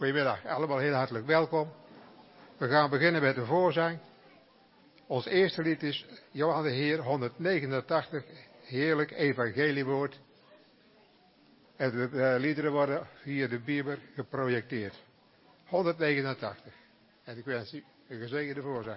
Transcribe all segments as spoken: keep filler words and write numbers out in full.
Goedemiddag, allemaal heel hartelijk welkom. We gaan beginnen met de voorzang. Ons eerste lied is Johan de Heer, honderdnegenentachtig, heerlijk evangeliewoord. En de liederen worden via de Bijbel geprojecteerd. honderdnegenentachtig. En ik wens u een gezegende voorzang.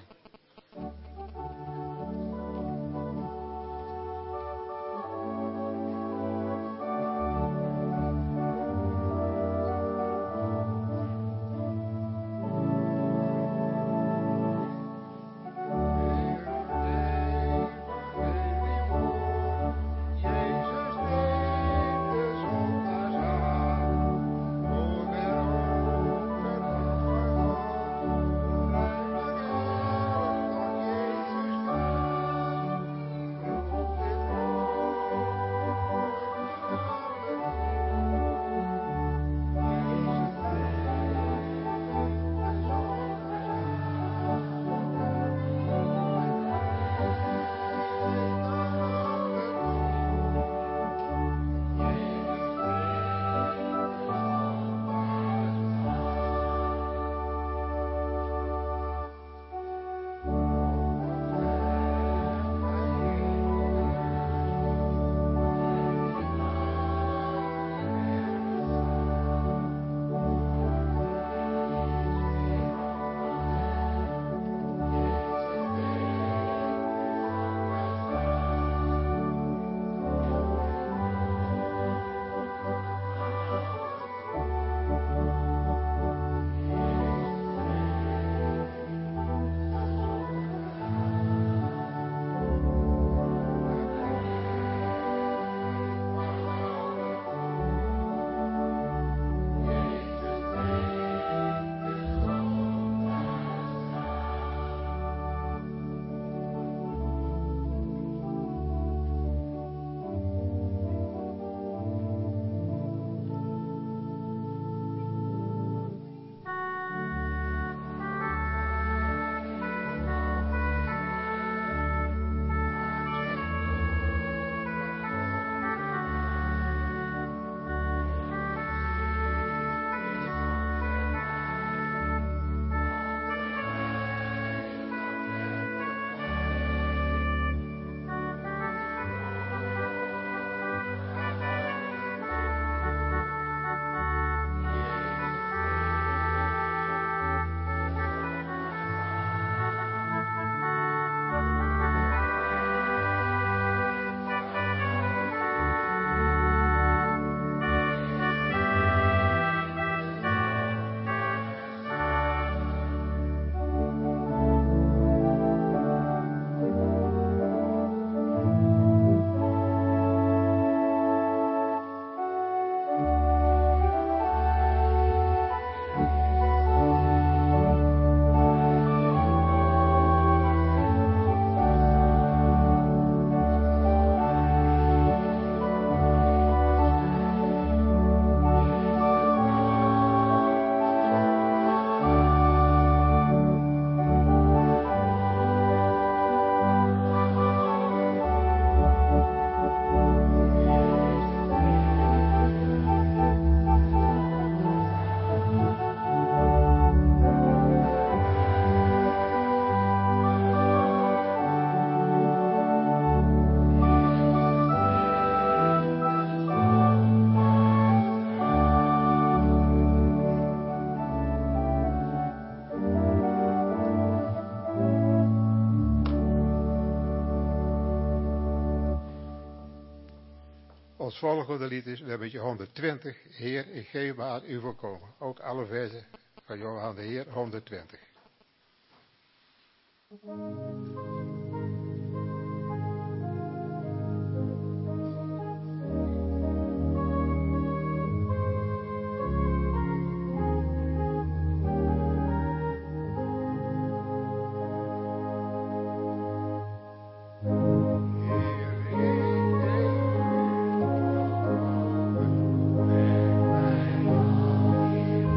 Ons volgende lied is nummer honderdtwintig. Heer, ik geef me aan u voorkomen. Ook alle versen van Johan de Heer, honderdtwintig.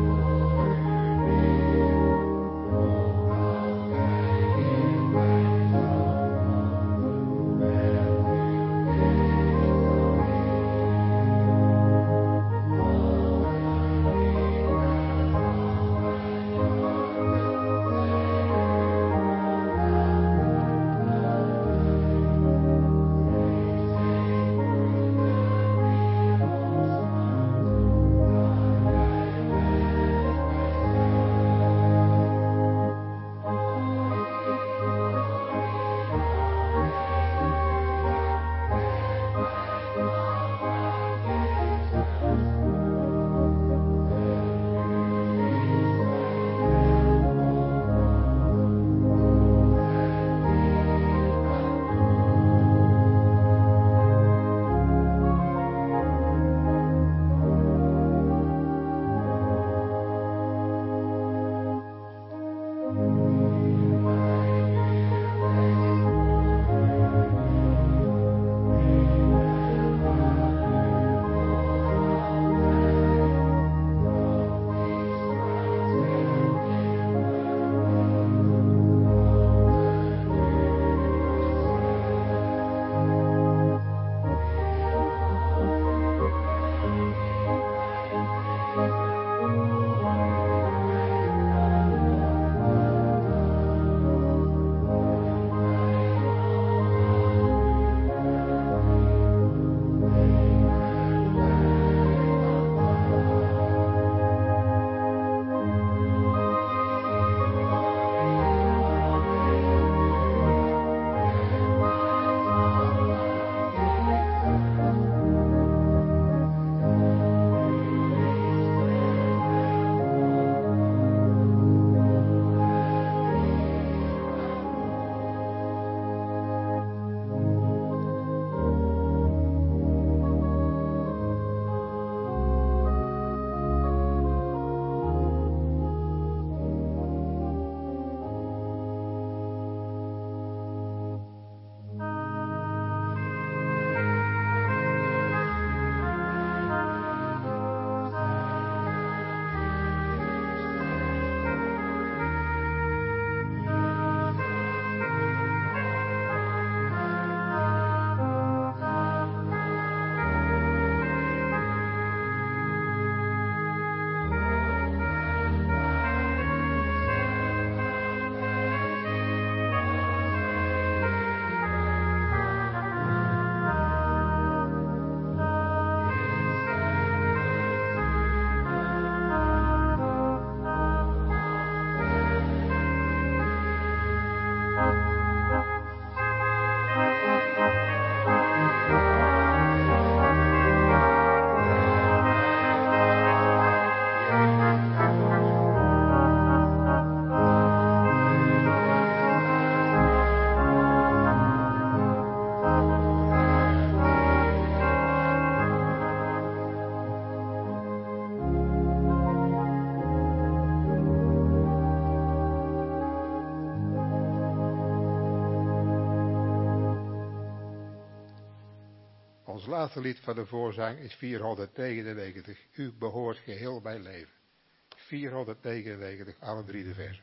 Bye. Ons laatste lied van de voorzang is vierhonderdnegenennegentig. U behoort geheel mijn leven. vierhonderdnegenennegentig, alle drie de versen.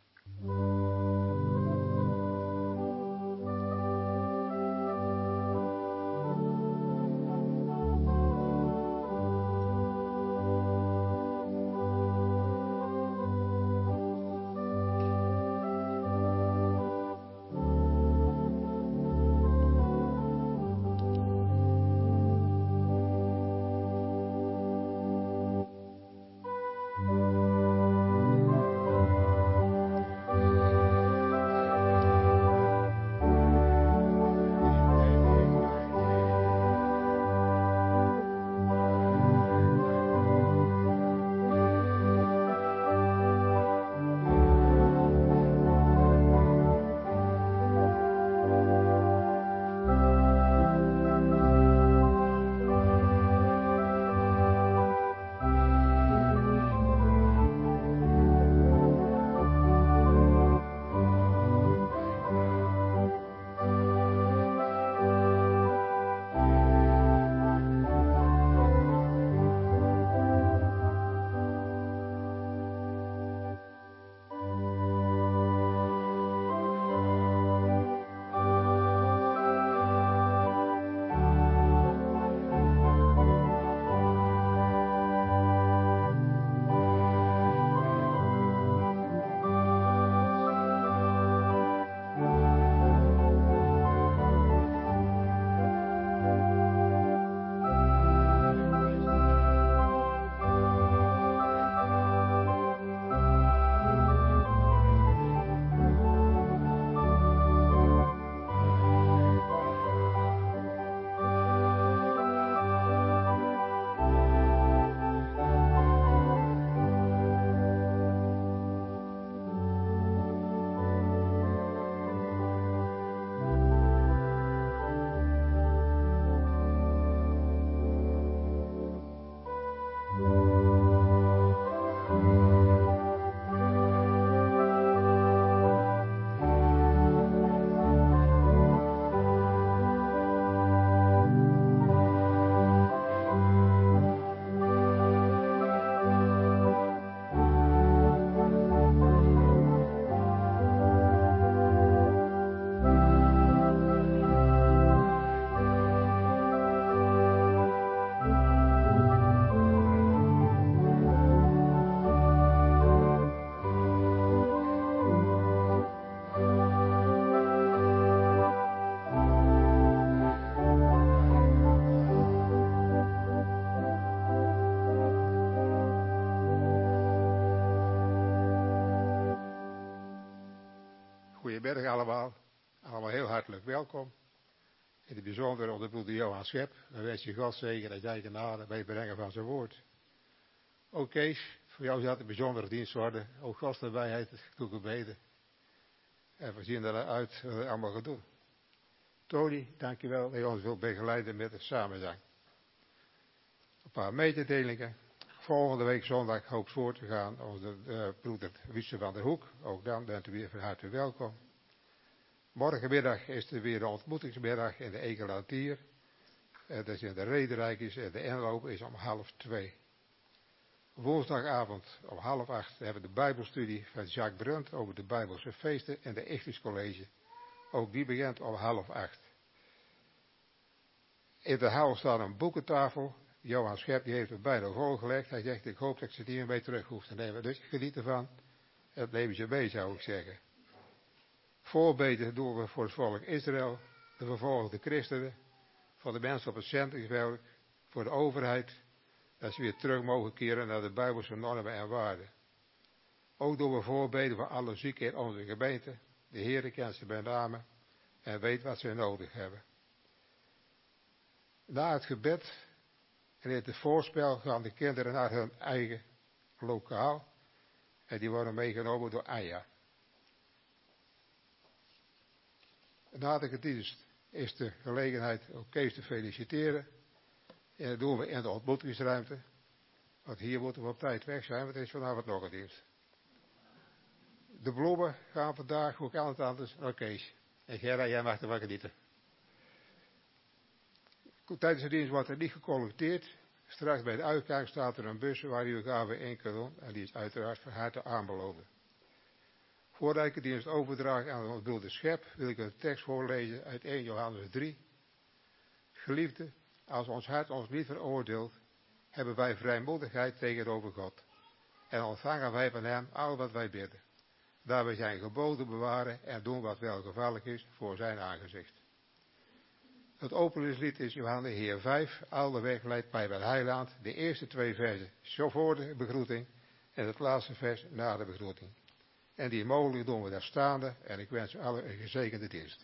Goedemiddag allemaal. Allemaal heel hartelijk welkom. In het bijzonder onder broeder Johan Schep. Dan wens je God zegen en zijn genade bij het brengen van zijn woord. Ook Kees, voor jou zal het een bijzondere dienst worden. Ook Gods nabijheid toegebeden. En we zien eruit wat we allemaal gaan doen. Tony, dankjewel dat je ons wilt begeleiden met de samenzang. Een paar mededelingen. Volgende week zondag hoopt voor te gaan onze uh, broeder Wietse van der Hoek. Ook dan bent u weer van harte welkom. Morgenmiddag is er weer een ontmoetingsmiddag in de Egelatier. Uh, dat is in de Rederijkjes en de inloop is om half twee. Woensdagavond om half acht hebben we de Bijbelstudie van Jacques Brunt over de Bijbelse feesten in de Ichthus College. Ook die begint om half acht. In de hal staat een boekentafel. Johan Schep die heeft het bijna volgelegd. Hij zegt, ik hoop dat ik ze niet meer mee terug hoef te nemen. Dus geniet ervan. Het nemen ze mee, zou ik zeggen. Voorbeden doen we voor het volk Israël, de vervolgde christenen, voor de mensen op het zendingswerk, voor de overheid, dat ze weer terug mogen keren naar de Bijbelse normen en waarden. Ook doen we voorbeden voor alle zieken in onze gemeente. De Heer kent ze bij name en weet wat ze nodig hebben. Na het gebed en in het voorspel gaan de kinderen naar hun eigen lokaal en die worden meegenomen door Aya. Na de dienst is de gelegenheid om Kees te feliciteren. En dat doen we in de ontmoetingsruimte. Want hier moeten we op tijd weg zijn, want er is vanavond nog een dienst. De bloemen gaan vandaag, hoe kan het anders, naar Kees. En Gerda, jij mag ervan genieten. Tijdens de dienst wordt er niet gecollecteerd. Straks bij de uitgang staat er een bus waar u gave in kan doen. En die is uiteraard van harte aanbevolen. Voordat ik de dienst overdraag aan ons broeder Schep, wil ik een tekst voorlezen uit eerste Johannes drie. Geliefde, als ons hart ons niet veroordeelt, hebben wij vrijmoedigheid tegenover God. En ontvangen wij van hem al wat wij bidden. Daar wij zijn geboden bewaren en doen wat welgevallig is voor zijn aangezicht. Het openingslied is Johannes Heer vijf, al de weg leidt bij het heiland. De eerste twee versen voor de begroeting en het laatste vers na de begroeting. En die mogelijk doen we daar staande en ik wens u allen een gezegende dienst.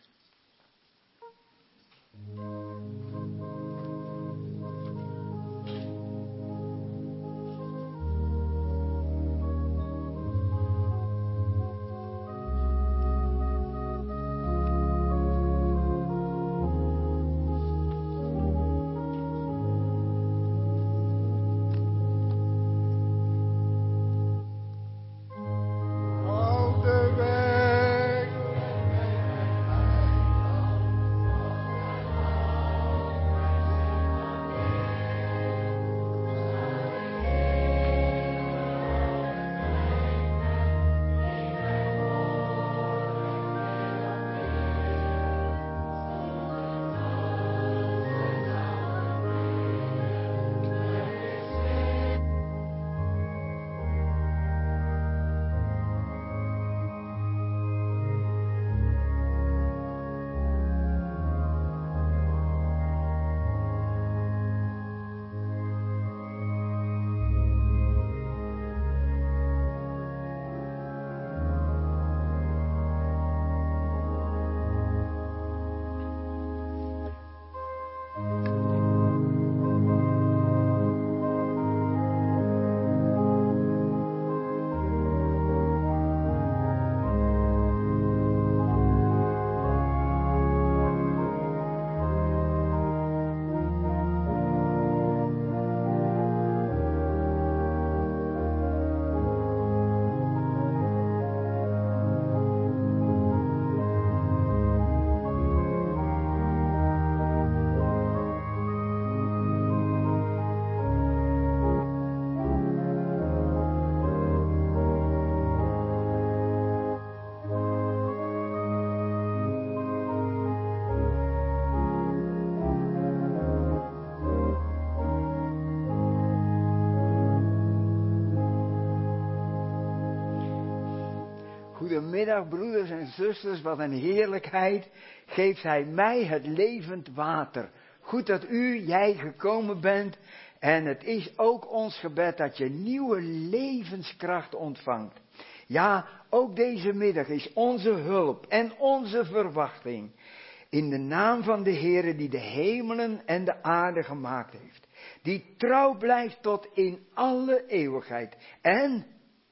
Goedemiddag broeders en zusters, wat een heerlijkheid geeft hij mij het levend water. Goed dat u, jij gekomen bent en het is ook ons gebed dat je nieuwe levenskracht ontvangt. Ja, ook deze middag is onze hulp en onze verwachting in de naam van de Heere die de hemelen en de aarde gemaakt heeft. Die trouw blijft tot in alle eeuwigheid en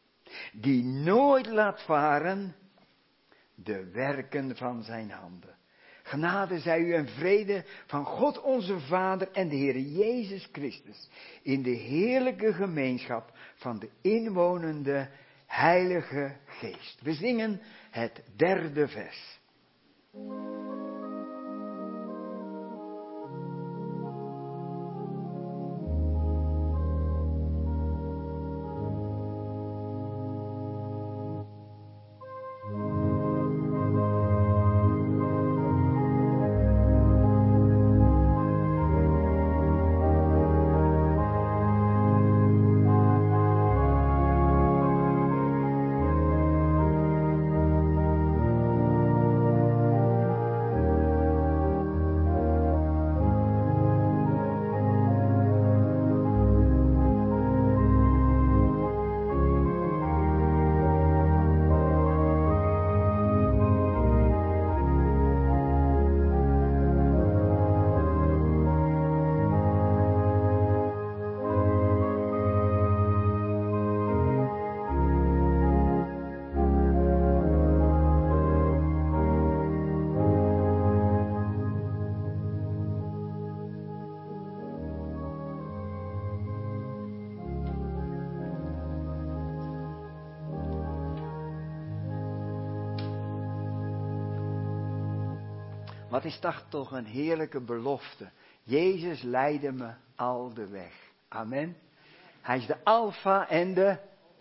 die nooit laat varen de werken van zijn handen. Genade zij u en vrede van God onze Vader en de Heer Jezus Christus in de heerlijke gemeenschap van de inwonende Heilige Geest. We zingen het derde vers. Wat is dat toch een heerlijke belofte Jezus leidde me al de weg. Amen. Hij is de alfa en de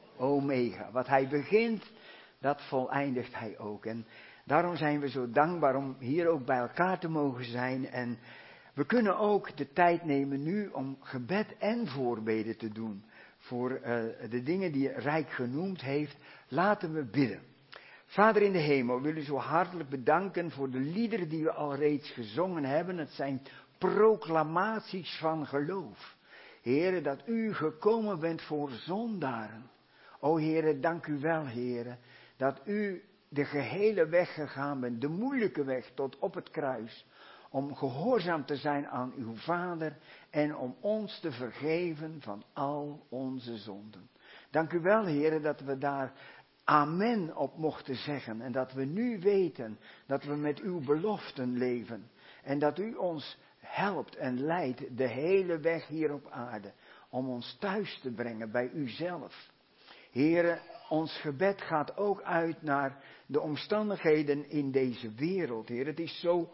omega. Wat hij begint, dat voleindigt hij ook. En daarom zijn we zo dankbaar om hier ook bij elkaar te mogen zijn. En we kunnen ook de tijd nemen nu om gebed en voorbeden te doen. Voor uh, de dingen die Rijk genoemd heeft. Laten we bidden. Vader in de hemel, we willen u zo hartelijk bedanken voor de liederen die we al reeds gezongen hebben. Het zijn proclamaties van geloof. Heere, dat u gekomen bent voor zondaren. O Heere, dank u wel, Heere, dat u de gehele weg gegaan bent, de moeilijke weg tot op het kruis, om gehoorzaam te zijn aan uw Vader en om ons te vergeven van al onze zonden. Dank u wel, Heere, dat we daar amen op mochten zeggen en dat we nu weten dat we met uw beloften leven en dat u ons helpt en leidt de hele weg hier op aarde om ons thuis te brengen bij uzelf. Heere, ons gebed gaat ook uit naar de omstandigheden in deze wereld. Heer, het is zo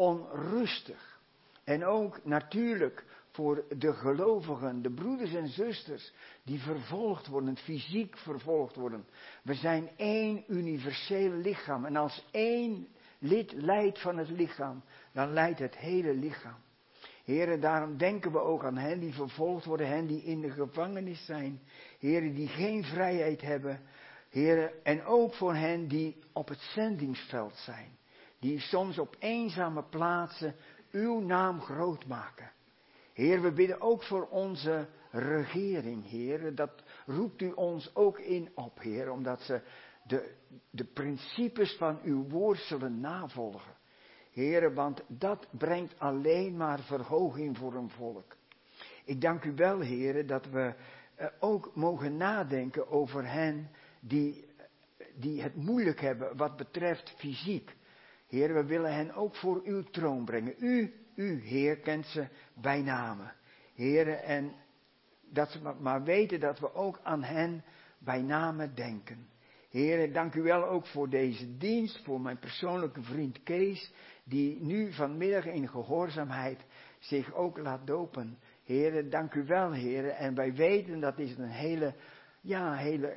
onrustig. En ook natuurlijk voor de gelovigen, de broeders en zusters die vervolgd worden, fysiek vervolgd worden. We zijn één universeel lichaam en als één lid leidt van het lichaam, dan leidt het hele lichaam. Heren, daarom denken we ook aan hen die vervolgd worden, hen die in de gevangenis zijn. Heren, die geen vrijheid hebben. Heren, en ook voor hen die op het zendingsveld zijn. Die soms op eenzame plaatsen uw naam groot maken. Heer, we bidden ook voor onze regering, Heer. Dat roept u ons ook in op, Heer, omdat ze de, de principes van uw woord zullen navolgen. Heer, want dat brengt alleen maar verhoging voor een volk. Ik dank u wel, Heer, dat we uh, ook mogen nadenken over hen die, die het moeilijk hebben wat betreft fysiek. Heer, we willen hen ook voor uw troon brengen. U, u, Heer, kent ze bij name. Heer, en dat ze maar weten dat we ook aan hen bij name denken. Heer, dank u wel ook voor deze dienst, voor mijn persoonlijke vriend Kees, die nu vanmiddag in gehoorzaamheid zich ook laat dopen. Heer, dank u wel, Heer. En wij weten dat is een hele, ja, hele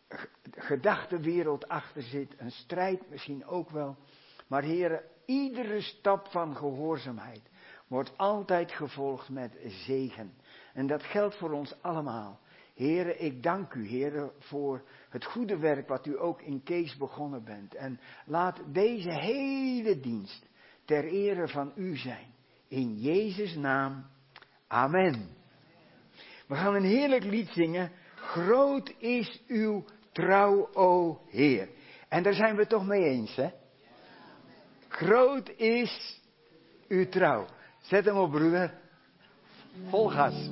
gedachtenwereld achter zit. Een strijd misschien ook wel. Maar Heer, iedere stap van gehoorzaamheid wordt altijd gevolgd met zegen. En dat geldt voor ons allemaal. Heere, ik dank u, Heere, voor het goede werk wat u ook in Kees begonnen bent. En laat deze hele dienst ter ere van u zijn. In Jezus' naam. Amen. We gaan een heerlijk lied zingen. Groot is uw trouw, o Heer. En daar zijn we het toch mee eens, hè? Groot is uw trouw. Zet hem op, broeder. Vol gas.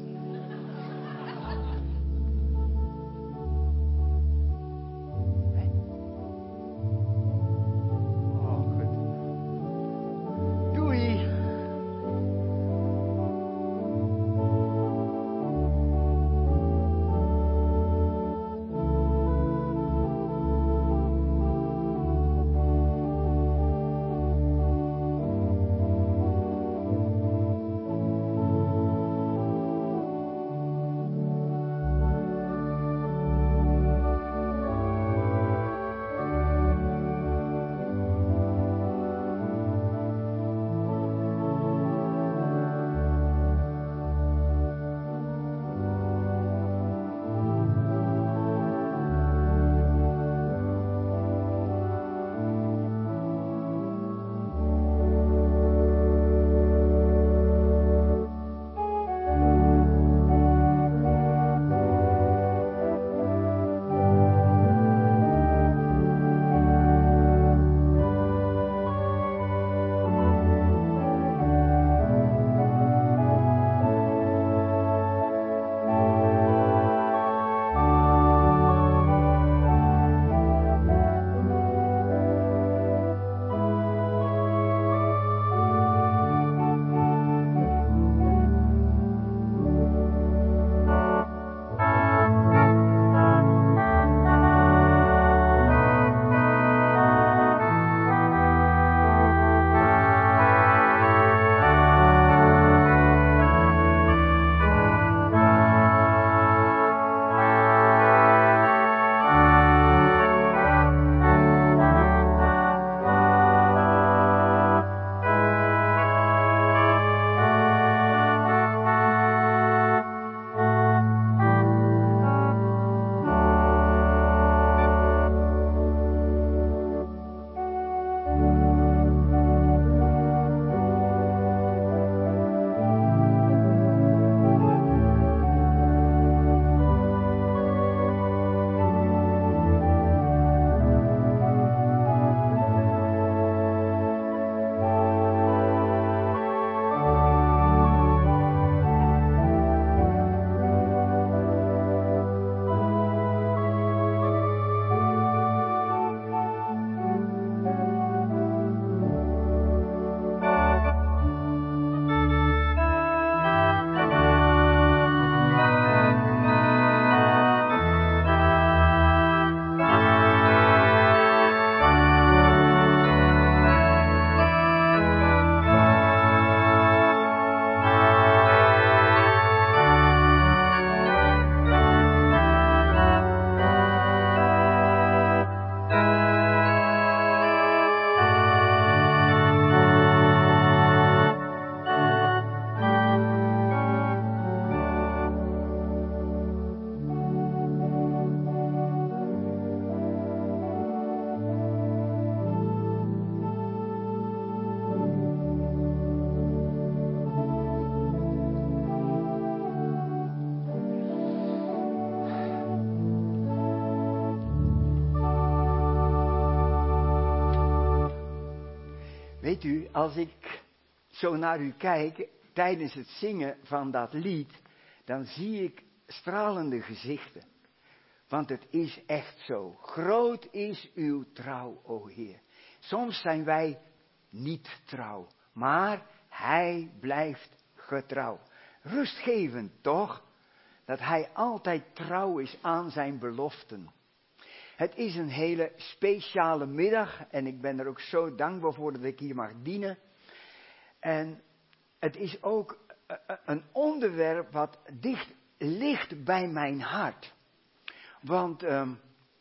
Weet u, als ik zo naar u kijk tijdens het zingen van dat lied, dan zie ik stralende gezichten. Want het is echt zo. Groot is uw trouw, o Heer. Soms zijn wij niet trouw, maar Hij blijft getrouw. Rustgevend toch, dat Hij altijd trouw is aan zijn beloften. Het is een hele speciale middag en ik ben er ook zo dankbaar voor dat ik hier mag dienen. En het is ook een onderwerp wat dicht ligt bij mijn hart. Want um,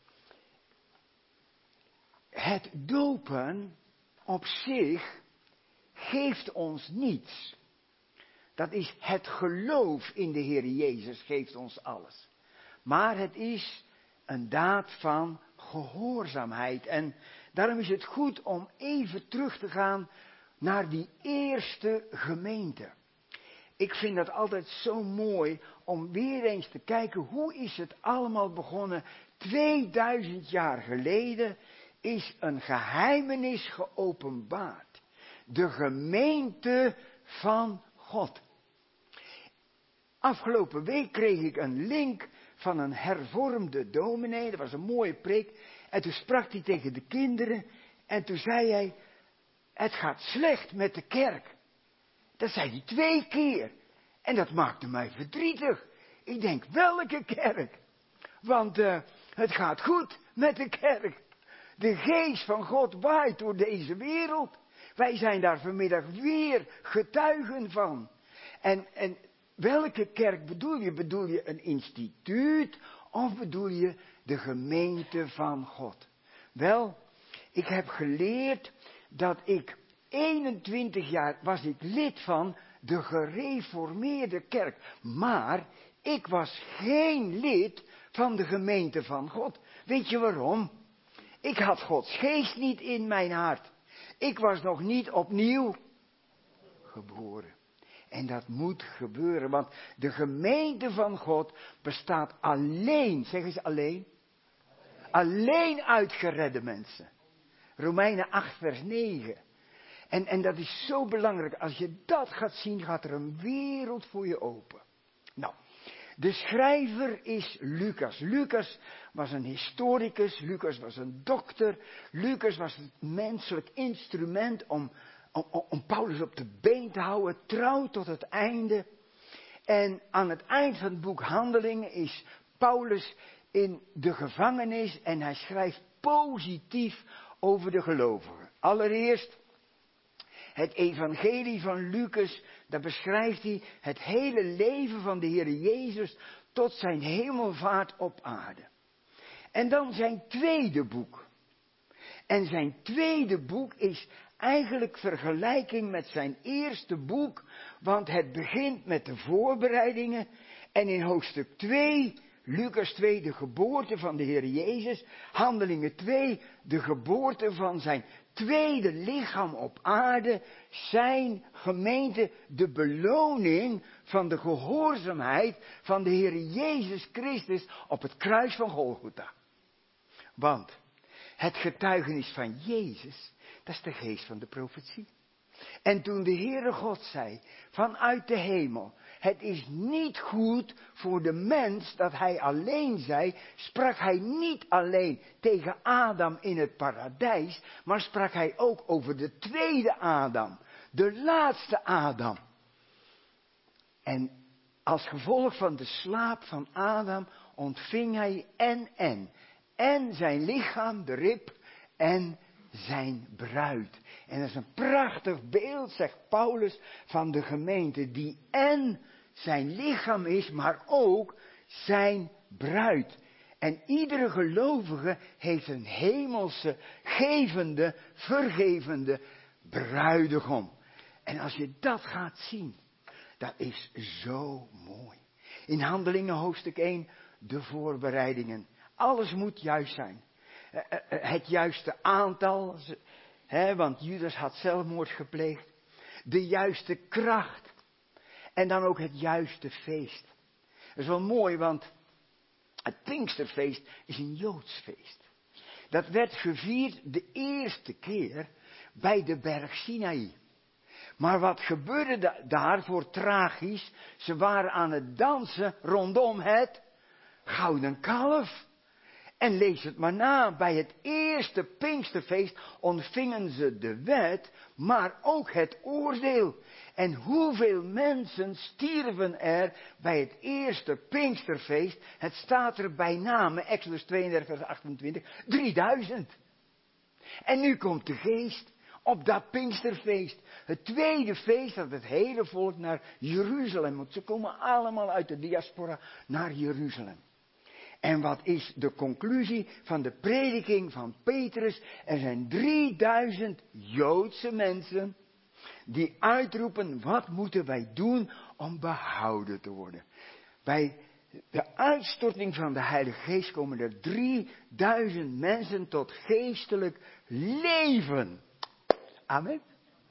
het dopen op zich geeft ons niets. Dat is het geloof in de Heer Jezus geeft ons alles. Maar het is een daad van gehoorzaamheid. En daarom is het goed om even terug te gaan naar die eerste gemeente. Ik vind dat altijd zo mooi om weer eens te kijken hoe is het allemaal begonnen. tweeduizend jaar geleden is een geheimenis geopenbaard. De gemeente van God. Afgelopen week kreeg ik een link van een hervormde dominee. Dat was een mooie preek. En toen sprak hij tegen de kinderen. En toen zei hij, het gaat slecht met de kerk. Dat zei hij twee keer. En dat maakte mij verdrietig. Ik denk, welke kerk? Want uh, het gaat goed met de kerk. De geest van God waait door deze wereld. Wij zijn daar vanmiddag weer getuigen van. En, en welke kerk bedoel je? Bedoel je een instituut of bedoel je de gemeente van God? Wel, ik heb geleerd dat ik eenentwintig jaar was ik lid van de gereformeerde kerk. Maar ik was geen lid van de gemeente van God. Weet je waarom? Ik had Gods geest niet in mijn hart. Ik was nog niet opnieuw geboren. En dat moet gebeuren, want de gemeente van God bestaat alleen, zeggen ze alleen, alleen uit geredde mensen. Romeinen acht vers negen. En, en dat is zo belangrijk. Als je dat gaat zien, gaat er een wereld voor je open. Nou, de schrijver is Lucas. Lucas was een historicus. Lucas was een dokter. Lucas was het menselijk instrument om, om, om Paulus op de been te houden. Trouw tot het einde. En aan het eind van het boek Handelingen is Paulus in de gevangenis. En hij schrijft positief over de gelovigen. Allereerst het evangelie van Lucas, daar beschrijft hij het hele leven van de Heer Jezus tot zijn hemelvaart op aarde. En dan zijn tweede boek. En zijn tweede boek is eigenlijk vergelijking met zijn eerste boek, want het begint met de voorbereidingen en in hoofdstuk twee, Lucas twee, de geboorte van de Heer Jezus, Handelingen twee, de geboorte van zijn tweede lichaam op aarde, zijn gemeente, de beloning van de gehoorzaamheid van de Heer Jezus Christus op het kruis van Golgotha. Want het getuigenis van Jezus, dat is de geest van de profetie. En toen de Heere God zei, vanuit de hemel, het is niet goed voor de mens dat hij alleen zij, sprak hij niet alleen tegen Adam in het paradijs, maar sprak hij ook over de tweede Adam, de laatste Adam. En als gevolg van de slaap van Adam ontving hij en en, en zijn lichaam, de rib, en zijn bruid. En dat is een prachtig beeld, zegt Paulus, van de gemeente die en zijn lichaam is, maar ook zijn bruid. En iedere gelovige heeft een hemelse, gevende, vergevende bruidegom. En als je dat gaat zien, dat is zo mooi. In Handelingen hoofdstuk één, de voorbereidingen. Alles moet juist zijn. Het juiste aantal, hè, want Judas had zelfmoord gepleegd. De juiste kracht. En dan ook het juiste feest. Dat is wel mooi, want het Pinksterfeest is een Joods feest. Dat werd gevierd de eerste keer bij de berg Sinaï. Maar wat gebeurde da- daar voor tragisch? Ze waren aan het dansen rondom het gouden kalf. En lees het maar na, bij het eerste Pinksterfeest ontvingen ze de wet, maar ook het oordeel. En hoeveel mensen stierven er bij het eerste Pinksterfeest? Het staat er bij name, Exodus tweeëndertig vers achtentwintig, drieduizend. En nu komt de geest op dat Pinksterfeest. Het tweede feest dat het hele volk naar Jeruzalem moet. Ze komen allemaal uit de diaspora naar Jeruzalem. En wat is de conclusie van de prediking van Petrus? Er zijn drieduizend Joodse mensen die uitroepen, wat moeten wij doen om behouden te worden? Bij de uitstorting van de Heilige Geest komen er drieduizend mensen tot geestelijk leven. Amen.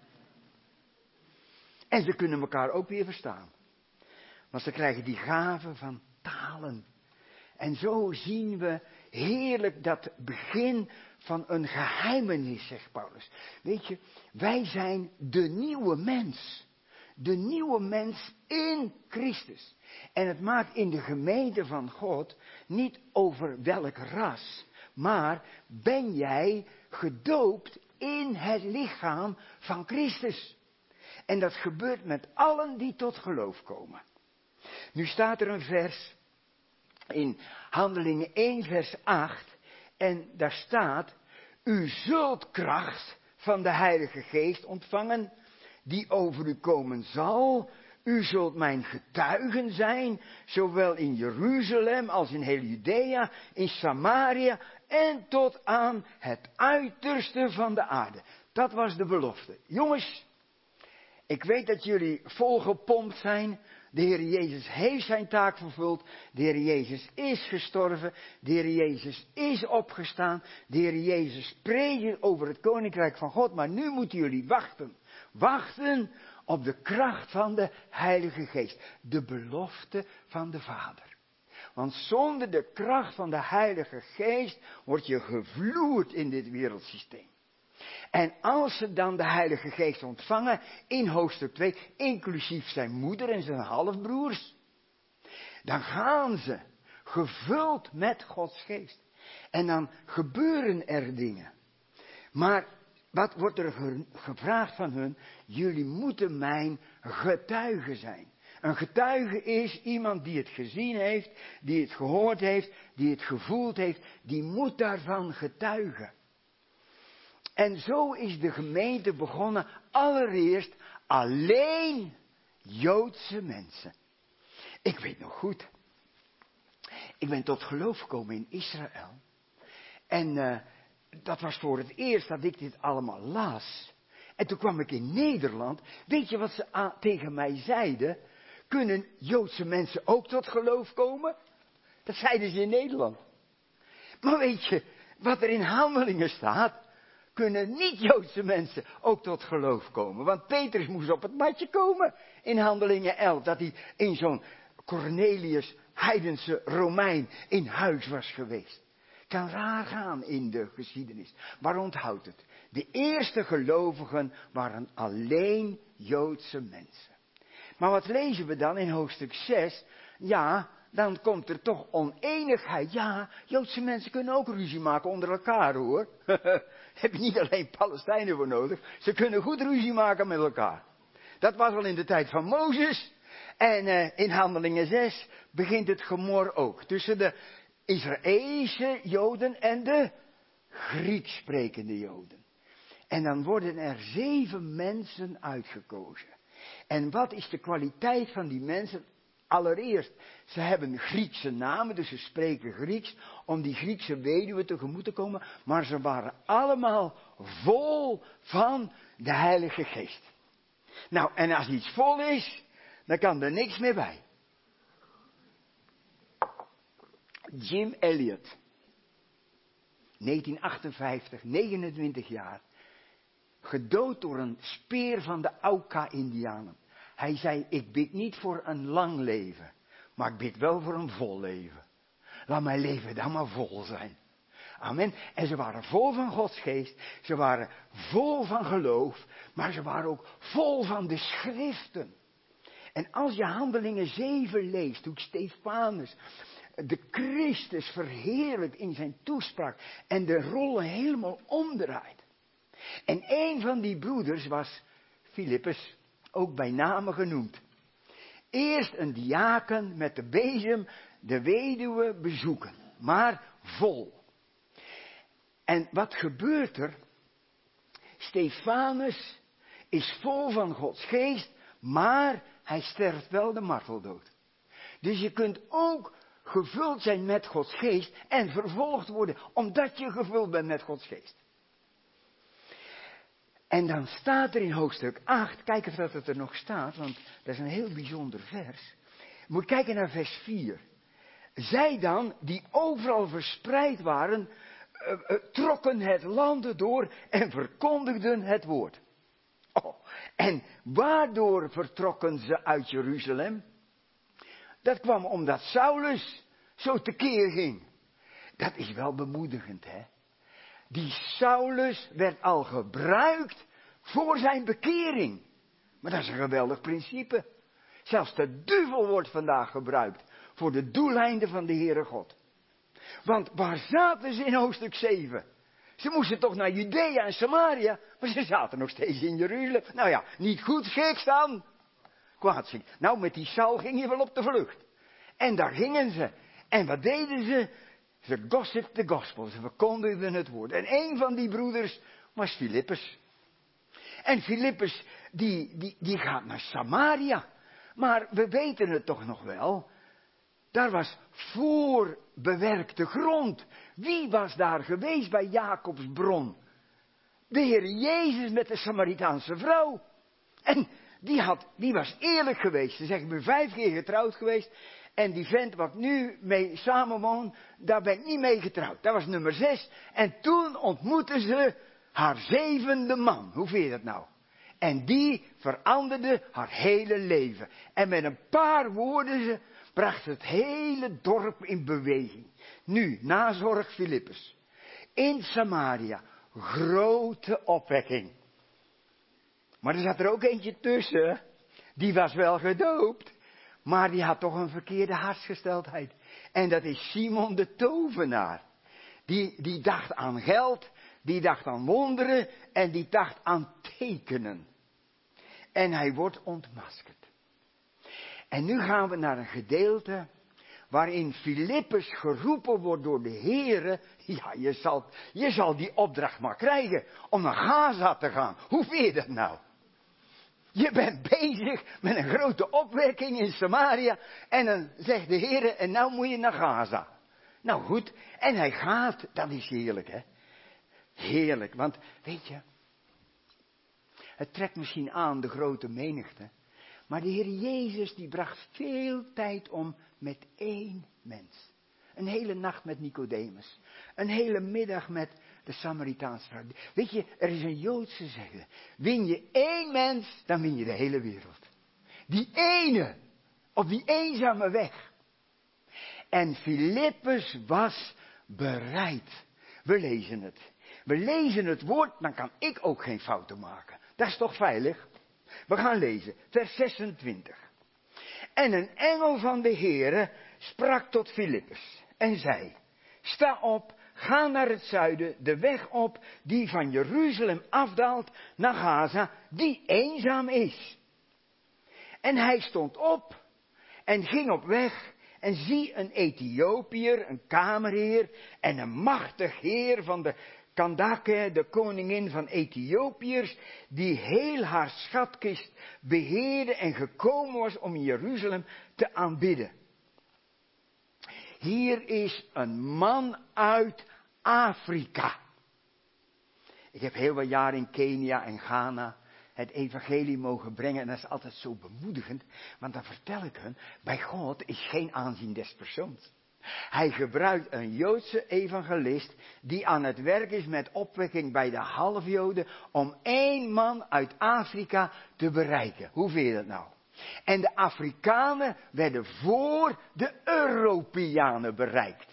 En ze kunnen elkaar ook weer verstaan. Want ze krijgen die gave van talen. En zo zien we heerlijk dat begin van een geheimenis, zegt Paulus. Weet je, wij zijn de nieuwe mens. De nieuwe mens in Christus. En het maakt in de gemeente van God niet over welk ras. Maar ben jij gedoopt in het lichaam van Christus. En dat gebeurt met allen die tot geloof komen. Nu staat er een vers in Handelingen één vers acht. En daar staat, u zult kracht van de Heilige Geest ontvangen, die over u komen zal. U zult mijn getuigen zijn, zowel in Jeruzalem als in heel Judea, in Samaria en tot aan het uiterste van de aarde. Dat was de belofte. Jongens, ik weet dat jullie volgepompt zijn. De Heer Jezus heeft zijn taak vervuld. De Heer Jezus is gestorven. De Heer Jezus is opgestaan. De Heer Jezus predikt over het Koninkrijk van God. Maar nu moeten jullie wachten. Wachten op de kracht van de Heilige Geest. De belofte van de Vader. Want zonder de kracht van de Heilige Geest word je gevloerd in dit wereldsysteem. En als ze dan de Heilige Geest ontvangen, in hoofdstuk twee, inclusief zijn moeder en zijn halfbroers, dan gaan ze gevuld met Gods Geest. En dan gebeuren er dingen. Maar wat wordt er ge- gevraagd van hun? Jullie moeten mijn getuige zijn. Een getuige is iemand die het gezien heeft, die het gehoord heeft, die het gevoeld heeft, die moet daarvan getuigen. En zo is de gemeente begonnen, allereerst alleen Joodse mensen. Ik weet nog goed, ik ben tot geloof gekomen in Israël. En uh, dat was voor het eerst dat ik dit allemaal las. En toen kwam ik in Nederland, weet je wat ze a- tegen mij zeiden? Kunnen Joodse mensen ook tot geloof komen? Dat zeiden ze in Nederland. Maar weet je, wat er in Handelingen staat, kunnen niet-Joodse mensen ook tot geloof komen. Want Petrus moest op het matje komen in Handelingen elf. Dat hij in zo'n Cornelius, heidense Romein, in huis was geweest. Kan raar gaan in de geschiedenis. Maar onthoud het. De eerste gelovigen waren alleen Joodse mensen. Maar wat lezen we dan in hoofdstuk zes? Ja, dan komt er toch oneenigheid. Ja, Joodse mensen kunnen ook ruzie maken onder elkaar, hoor. Heb je niet alleen Palestijnen voor nodig. Ze kunnen goed ruzie maken met elkaar. Dat was al in de tijd van Mozes. En uh, in Handelingen zes begint het gemor ook. Tussen de Israëlische Joden en de Grieks sprekende Joden. En dan worden er zeven mensen uitgekozen. En wat is de kwaliteit van die mensen? Allereerst, ze hebben Griekse namen, dus ze spreken Grieks, om die Griekse weduwe tegemoet te komen. Maar ze waren allemaal vol van de Heilige Geest. Nou, en als iets vol is, dan kan er niks meer bij. Jim Elliot, negentien achtenvijftig, negenentwintig jaar, gedood door een speer van de Auca-Indianen. Hij zei, ik bid niet voor een lang leven, maar ik bid wel voor een vol leven. Laat mijn leven dan maar vol zijn. Amen. En ze waren vol van Gods geest. Ze waren vol van geloof. Maar ze waren ook vol van de schriften. En als je Handelingen zeven leest, hoe Stefanus de Christus verheerlijkt in zijn toespraak en de rollen helemaal omdraait. En een van die broeders was Filippus, ook bij name genoemd. Eerst een diaken met de bezem de weduwe bezoeken, maar vol. En wat gebeurt er? Stefanus is vol van Gods geest, maar hij sterft wel de marteldood. Dus je kunt ook gevuld zijn met Gods geest en vervolgd worden, omdat je gevuld bent met Gods geest. En dan staat er in hoofdstuk acht, kijk of dat het er nog staat, want dat is een heel bijzonder vers. Moet kijken naar vers vier. Zij dan, die overal verspreid waren, uh, uh, trokken het land door en verkondigden het woord. Oh, en waardoor vertrokken ze uit Jeruzalem? Dat kwam omdat Saulus zo tekeer ging. Dat is wel bemoedigend, hè? Die Saulus werd al gebruikt voor zijn bekering. Maar dat is een geweldig principe. Zelfs de duivel wordt vandaag gebruikt voor de doeleinden van de Heere God. Want waar zaten ze in hoofdstuk zeven? Ze moesten toch naar Judea en Samaria, maar ze zaten nog steeds in Jeruzalem. Nou ja, niet goed schiks dan. Kwaadschiks. Nou, met die Saul ging je wel op de vlucht. En daar gingen ze. En wat deden ze? Ze gossipten de gospel, ze verkondigden het woord. En een van die broeders was Filippus. En Filippus, die, die, die gaat naar Samaria. Maar we weten het toch nog wel. Daar was voorbewerkte grond. Wie was daar geweest bij Jacobs bron? De Heer Jezus met de Samaritaanse vrouw. En die, had, die was eerlijk geweest. Ze zegt, ik ben vijf keer getrouwd geweest. En die vent wat nu mee samenwoont, daar ben ik niet mee getrouwd. Dat was nummer zes. En toen ontmoette ze haar zevende man. Hoe vind je dat nou? En die veranderde haar hele leven. En met een paar woorden ze bracht het hele dorp in beweging. Nu, nazorg Filippus. In Samaria, grote opwekking. Maar er zat er ook eentje tussen. Die was wel gedoopt. Maar die had toch een verkeerde hartsgesteldheid. En dat is Simon de tovenaar. Die, die dacht aan geld, die dacht aan wonderen en die dacht aan tekenen. En hij wordt ontmaskerd. En nu gaan we naar een gedeelte waarin Filippus geroepen wordt door de Heere. Ja, je zal, je zal die opdracht maar krijgen om naar Gaza te gaan. Hoe vind je dat nou? Je bent bezig met een grote opwekking in Samaria. En dan zegt de Heer, en nou moet je naar Gaza. Nou goed, en hij gaat, dat is heerlijk hè. Heerlijk, want weet je, het trekt misschien aan de grote menigte. Maar de Heer Jezus die bracht veel tijd om met één mens. Een hele nacht met Nicodemus. Een hele middag met de Samaritaanse vrouw. Weet je, er is een Joodse zeggen. Win je één mens, dan win je de hele wereld. Die ene, op die eenzame weg. En Filippus was bereid. We lezen het. We lezen het woord, dan kan ik ook geen fouten maken. Dat is toch veilig? We gaan lezen, vers zesentwintig. En een engel van de Heere sprak tot Filippus en zei, sta op, ga naar het zuiden, de weg op die van Jeruzalem afdaalt naar Gaza, die eenzaam is. En hij stond op en ging op weg en zie een Ethiopiër, een kamerheer en een machtig heer van de Kandake, de koningin van Ethiopiërs, die heel haar schatkist beheerde en gekomen was om in Jeruzalem te aanbidden. Hier is een man uit Afrika. Ik heb heel wat jaren in Kenia en Ghana het evangelie mogen brengen en dat is altijd zo bemoedigend, want dan vertel ik hun, bij God is geen aanzien des persoons. Hij gebruikt een Joodse evangelist die aan het werk is met opwekking bij de halfjoden om één man uit Afrika te bereiken. Hoe vind je dat nou? En de Afrikanen werden voor de Europeanen bereikt.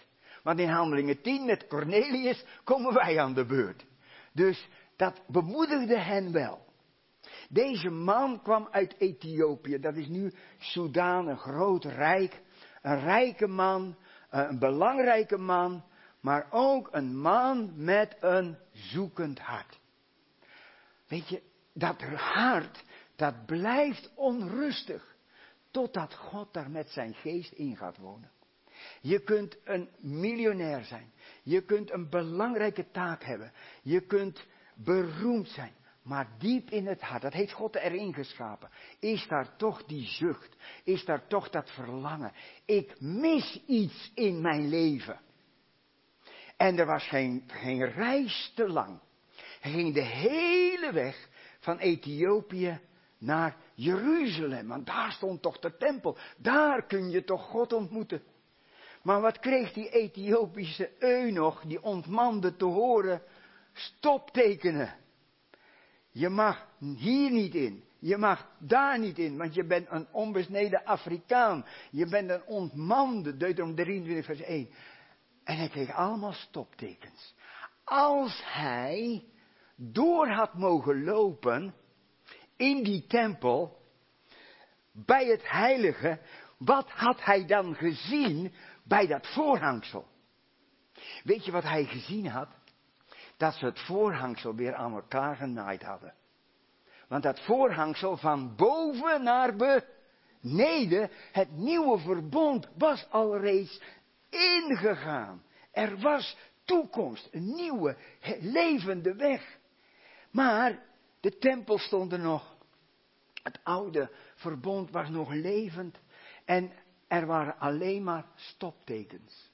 Want in Handelingen tien met Cornelius komen wij aan de beurt. Dus dat bemoedigde hen wel. Deze man kwam uit Ethiopië. Dat is nu Soedan, een groot rijk. Een rijke man, een belangrijke man. Maar ook een man met een zoekend hart. Weet je, dat hart, dat blijft onrustig. Totdat God daar met zijn geest in gaat wonen. Je kunt een miljonair zijn. Je kunt een belangrijke taak hebben. Je kunt beroemd zijn. Maar diep in het hart, dat heeft God erin geschapen. Is daar toch die zucht. Is daar toch dat verlangen. Ik mis iets in mijn leven. En er was geen, geen reis te lang. Hij ging de hele weg van Ethiopië naar Jeruzalem. Want daar stond toch de tempel. Daar kun je toch God ontmoeten. Maar wat kreeg die Ethiopische eunuch, die ontmande, te horen? Stoptekenen. Je mag hier niet in. Je mag daar niet in. Want je bent een onbesneden Afrikaan. Je bent een ontmande. Deuteronomium drieëntwintig vers één. En hij kreeg allemaal stoptekens. Als hij door had mogen lopen in die tempel, bij het heilige, wat had hij dan gezien bij dat voorhangsel? Weet je wat hij gezien had? Dat ze het voorhangsel weer aan elkaar genaaid hadden. Want dat voorhangsel van boven naar beneden, het nieuwe verbond, was al reeds ingegaan. Er was toekomst, een nieuwe, levende weg. Maar de tempel stond er nog. Het oude verbond was nog levend. En er waren alleen maar stoptekens.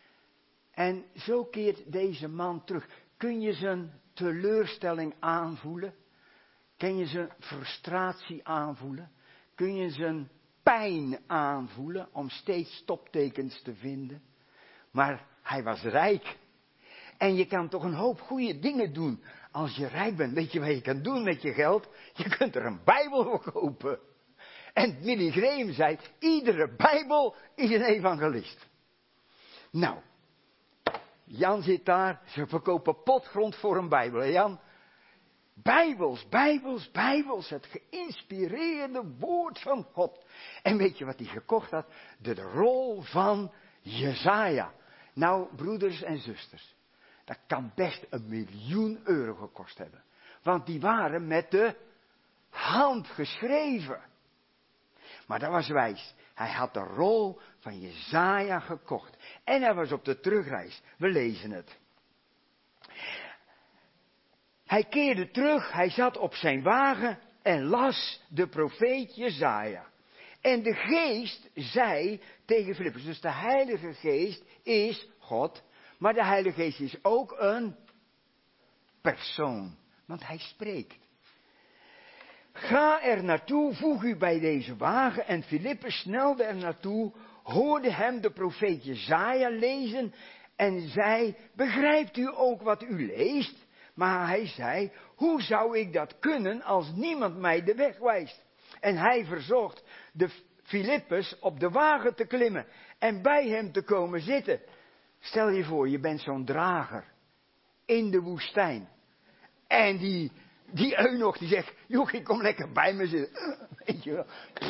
En zo keert deze man terug. Kun je zijn teleurstelling aanvoelen? Kun je zijn frustratie aanvoelen? Kun je zijn pijn aanvoelen om steeds stoptekens te vinden? Maar hij was rijk. En je kan toch een hoop goede dingen doen als je rijk bent. Weet je wat je kan doen met je geld? Je kunt er een Bijbel voor kopen. En Billy Graham zei, iedere Bijbel is een evangelist. Nou, Jan zit daar, ze verkopen potgrond voor een Bijbel, hè Jan? Bijbels, Bijbels, Bijbels, het geïnspireerde woord van God. En weet je wat hij gekocht had? De rol van Jesaja. Nou, broeders en zusters, dat kan best een miljoen euro gekost hebben. Want die waren met de hand geschreven. Maar dat was wijs. Hij had de rol van Jesaja gekocht. En hij was op de terugreis. We lezen het. Hij keerde terug, hij zat op zijn wagen en las de profeet Jesaja. En de geest zei tegen Filippus, dus de Heilige Geest is God, maar de Heilige Geest is ook een persoon, want hij spreekt. Ga er naartoe, voeg u bij deze wagen. En Filippus snelde er naartoe, hoorde hem de profeet Jesaja lezen en zei, begrijpt u ook wat u leest? Maar hij zei, hoe zou ik dat kunnen als niemand mij de weg wijst? En hij verzocht de Filippus op de wagen te klimmen en bij hem te komen zitten. Stel je voor, je bent zo'n drager in de woestijn. En die, die eunuch die zegt, jochie, kom lekker bij me zitten. Weet je wel.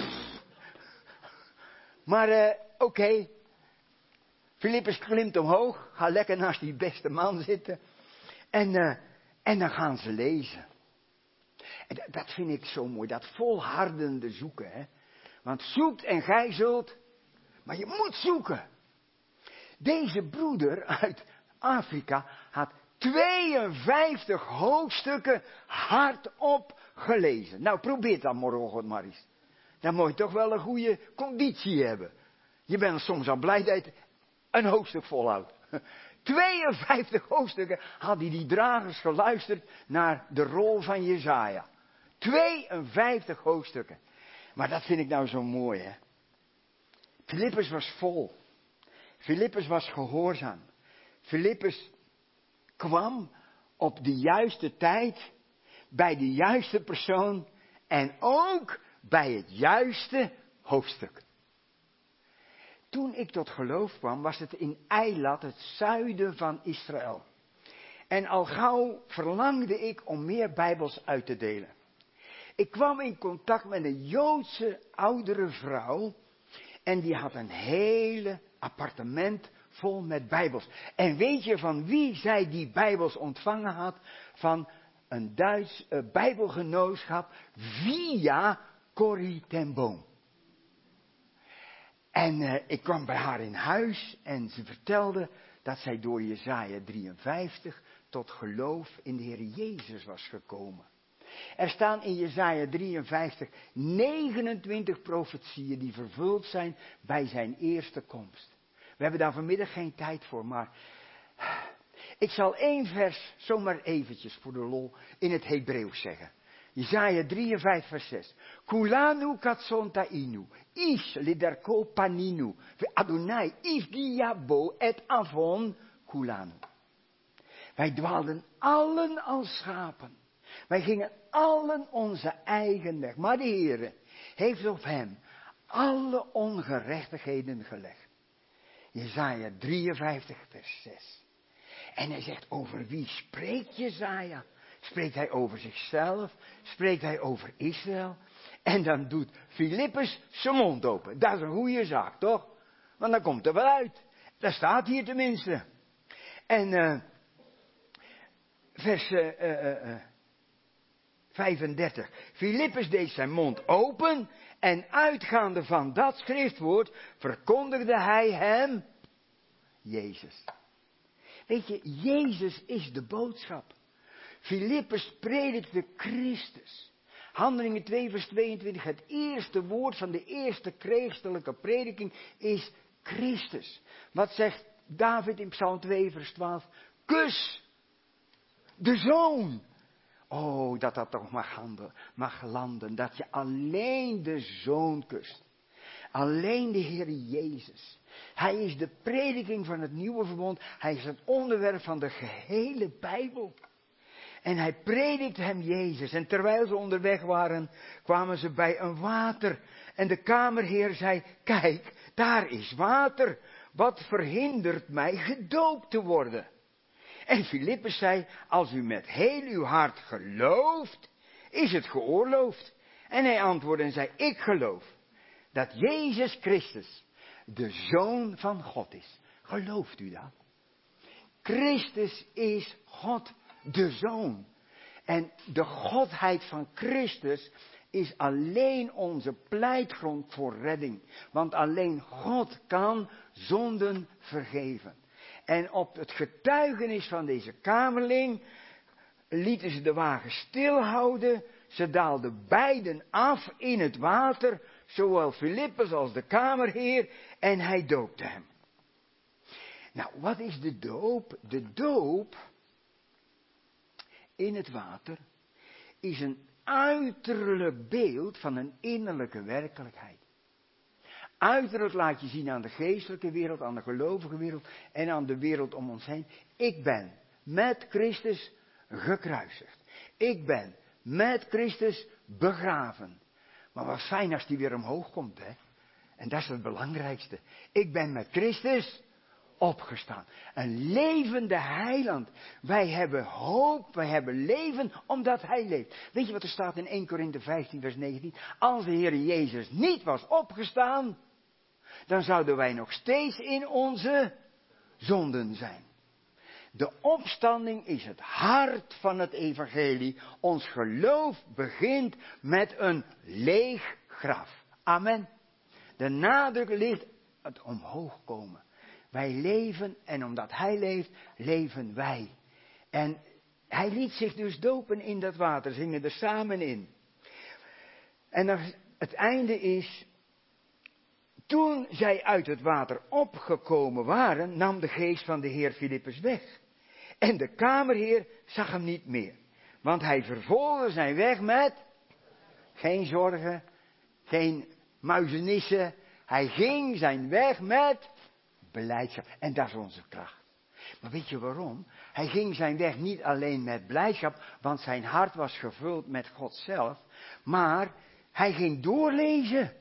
Maar uh, oké, okay. Filippus klimt omhoog, ga lekker naast die beste man zitten. En, uh, en dan gaan ze lezen. En dat, dat vind ik zo mooi, dat volhardende zoeken. Hè? Want zoekt en gij zult, maar je moet zoeken. Deze broeder uit Afrika had tweeënvijftig hoofdstukken hardop gelezen. Nou, probeer dat morgenochtend maar eens. Dan moet je toch wel een goede conditie hebben. Je bent soms al blij dat je een hoofdstuk volhoudt. tweeënvijftig hoofdstukken hadden die dragers geluisterd naar de rol van Jesaja. tweeënvijftig hoofdstukken. Maar dat vind ik nou zo mooi, hè. Filippus was vol. Filippus was gehoorzaam. Filippus kwam op de juiste tijd, bij de juiste persoon en ook bij het juiste hoofdstuk. toen ik tot geloof kwam, was het in Eilat, het zuiden van Israël. En al gauw verlangde ik om meer Bijbels uit te delen. Ik kwam in contact met een Joodse oudere vrouw. En die had een hele appartement vol met Bijbels. En weet je van wie zij die Bijbels ontvangen had? Van een Duits uh, Bijbelgenootschap via Corrie ten Boom. En uh, ik kwam bij haar in huis en ze vertelde dat zij door Jesaja drieënvijftig tot geloof in de Heer Jezus was gekomen. Er staan in Jesaja drieënvijftig negenentwintig profetieën die vervuld zijn bij zijn eerste komst. We hebben daar vanmiddag geen tijd voor, maar ik zal één vers zomaar eventjes voor de lol in het Hebreeuws zeggen. Jesaja drieënvijftig vers zes. Kulanu katsontainu, ish liderko paninu, ve Adonai if diabo et avon kulanu. Wij dwaalden allen als schapen. Wij gingen allen onze eigen weg. Maar de Heere heeft op hem alle ongerechtigheden gelegd. Jesaja drieënvijftig vers zes. En hij zegt, over wie spreekt Jesaja? Spreekt hij over zichzelf? Spreekt hij over Israël? En dan doet Filippus zijn mond open. Dat is een goede zaak, toch? Want dan komt er wel uit. Dat staat hier tenminste. En uh, vers uh, uh, uh, vijfendertig. Filippus deed zijn mond open en uitgaande van dat schriftwoord verkondigde hij hem Jezus. Weet je, Jezus is de boodschap. Filippus predikte Christus. Handelingen twee vers tweeëntwintig. Het eerste woord van de eerste christelijke prediking is Christus. Wat zegt David in Psalm twee vers twaalf? Kus de Zoon. Oh, dat dat toch mag, handen, mag landen. Dat je alleen de Zoon kust. Alleen de Heer Jezus. Hij is de prediking van het nieuwe verbond. Hij is het onderwerp van de gehele Bijbel. En hij predikte hem Jezus. En terwijl ze onderweg waren, kwamen ze bij een water. En de kamerheer zei, kijk, daar is water. Wat verhindert mij gedoopt te worden? En Filippus zei, als u met heel uw hart gelooft, is het geoorloofd. En hij antwoordde en zei, ik geloof dat Jezus Christus de Zoon van God is. Gelooft u dat? Christus is God de Zoon. En de Godheid van Christus is alleen onze pleitgrond voor redding. Want alleen God kan zonden vergeven. En op het getuigenis van deze kamerling lieten ze de wagen stilhouden. Ze daalden beiden af in het water, zowel Filippus als de kamerheer, en hij doopte hem. Nou, wat is de doop? De doop in het water is een uiterlijk beeld van een innerlijke werkelijkheid. Uiterlijk laat je zien aan de geestelijke wereld, aan de gelovige wereld en aan de wereld om ons heen. Ik ben met Christus gekruisigd. Ik ben met Christus begraven. Maar wat fijn als die weer omhoog komt, hè. En dat is het belangrijkste. Ik ben met Christus opgestaan. Een levende heiland. Wij hebben hoop, wij hebben leven, omdat hij leeft. Weet je wat er staat in eerste Korinthe vijftien vers negentien? Als de Heer Jezus niet was opgestaan, dan zouden wij nog steeds in onze zonden zijn. De opstanding is het hart van het evangelie. Ons geloof begint met een leeg graf. Amen. De nadruk ligt het omhoog komen. Wij leven en omdat hij leeft, leven wij. En hij liet zich dus dopen in dat water, zingen er samen in. En dan, het einde is, toen zij uit het water opgekomen waren, nam de geest van de Heer Filippus weg. En de kamerheer zag hem niet meer. Want hij vervolgde zijn weg met geen zorgen, geen muizenissen. Hij ging zijn weg met blijdschap. En dat is onze kracht. Maar weet je waarom? Hij ging zijn weg niet alleen met blijdschap, want zijn hart was gevuld met God zelf. Maar hij ging doorlezen.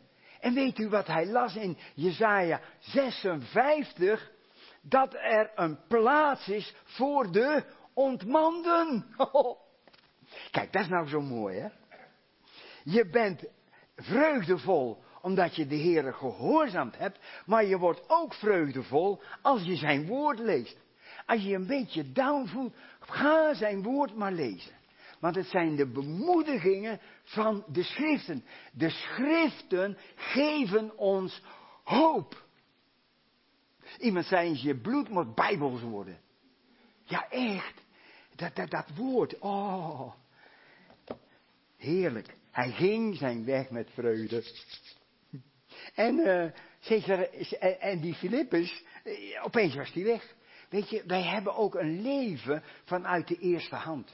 En weet u wat hij las in Jesaja zesenvijftig? Dat er een plaats is voor de ontmanden. Kijk, dat is nou zo mooi, hè? Je bent vreugdevol omdat je de Heere gehoorzaamd hebt, maar je wordt ook vreugdevol als je zijn woord leest. Als je een beetje down voelt, ga zijn woord maar lezen. Want het zijn de bemoedigingen van de schriften. De schriften geven ons hoop. Iemand zei eens, je bloed moet bijbels worden. Ja, echt. Dat, dat, dat woord, oh. Heerlijk. Hij ging zijn weg met vreugde. En, uh, Cesar, en die Filippus, uh, opeens was hij weg. Weet je, wij hebben ook een leven vanuit de eerste hand.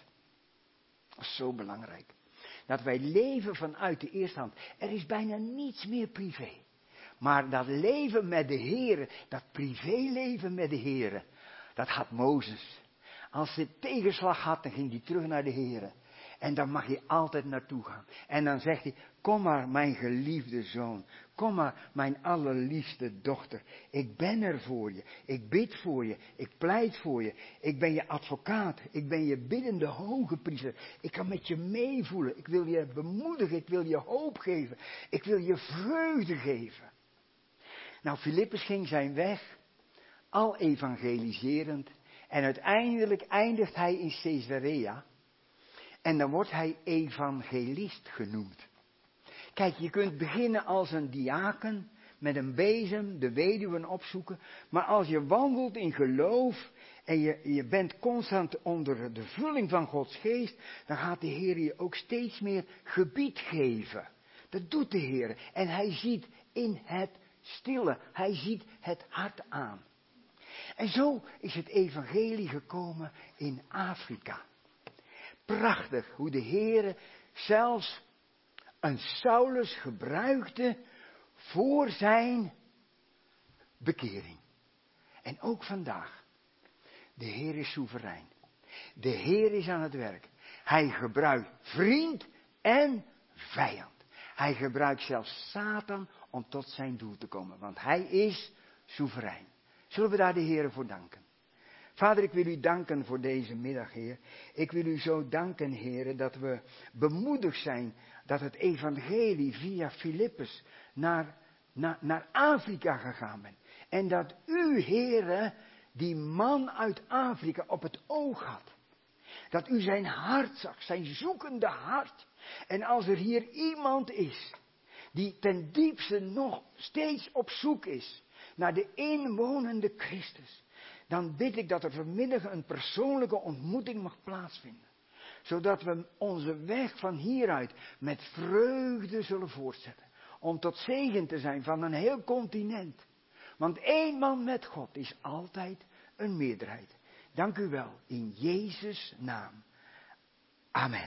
Dat is zo belangrijk. Dat wij leven vanuit de eerste hand. Er is bijna niets meer privé. Maar dat leven met de Heere, dat privéleven met de Heere, dat had Mozes. Als hij tegenslag had, dan ging hij terug naar de Heere. En daar mag je altijd naartoe gaan. En dan zegt hij, kom maar mijn geliefde zoon. Kom maar mijn allerliefste dochter. Ik ben er voor je. Ik bid voor je. Ik pleit voor je. Ik ben je advocaat. Ik ben je biddende hoge priester. Ik kan met je meevoelen. Ik wil je bemoedigen. Ik wil je hoop geven. Ik wil je vreugde geven. Nou, Filippus ging zijn weg. Al evangeliserend. En uiteindelijk eindigt hij in Caesarea. En dan wordt hij evangelist genoemd. Kijk, je kunt beginnen als een diaken, met een bezem, de weduwen opzoeken. Maar als je wandelt in geloof en je, je bent constant onder de vulling van Gods geest, dan gaat de Heer je ook steeds meer gebied geven. Dat doet de Heer. En hij ziet in het stille, hij ziet het hart aan. En zo is het evangelie gekomen in Afrika. Prachtig hoe de Heere zelfs een Saulus gebruikte voor zijn bekering. En ook vandaag. De Heer is soeverein. De Heer is aan het werk. Hij gebruikt vriend en vijand. Hij gebruikt zelfs Satan om tot zijn doel te komen. Want hij is soeverein. Zullen we daar de Heer voor danken? Vader, ik wil u danken voor deze middag, Heer. Ik wil u zo danken, Heer, dat we bemoedigd zijn dat het evangelie via Filippus naar, naar, naar Afrika gegaan bent. En dat u, Heer, die man uit Afrika op het oog had. Dat u zijn hart zag, zijn zoekende hart. En als er hier iemand is die ten diepste nog steeds op zoek is naar de inwonende Christus, dan bid ik dat er vanmiddag een persoonlijke ontmoeting mag plaatsvinden. Zodat we onze weg van hieruit met vreugde zullen voortzetten. Om tot zegen te zijn van een heel continent. Want één man met God is altijd een meerderheid. Dank u wel, in Jezus' naam. Amen.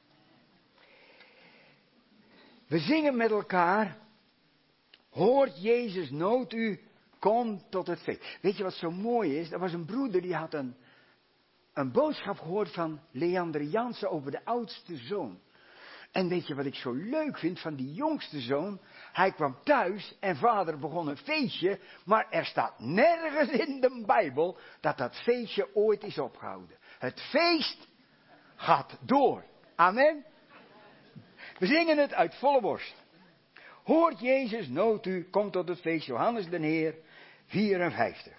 We zingen met elkaar. Hoort Jezus nood u, kom tot het feest. Weet je wat zo mooi is? Er was een broeder die had een, een boodschap gehoord van Leander Jansen over de oudste zoon. En weet je wat ik zo leuk vind van die jongste zoon? Hij kwam thuis en vader begon een feestje, maar er staat nergens in de Bijbel dat dat feestje ooit is opgehouden. Het feest gaat door. Amen. We zingen het uit volle borst. Hoort Jezus nood u, komt tot het feest, Johannes den Heer, vierenvijftig.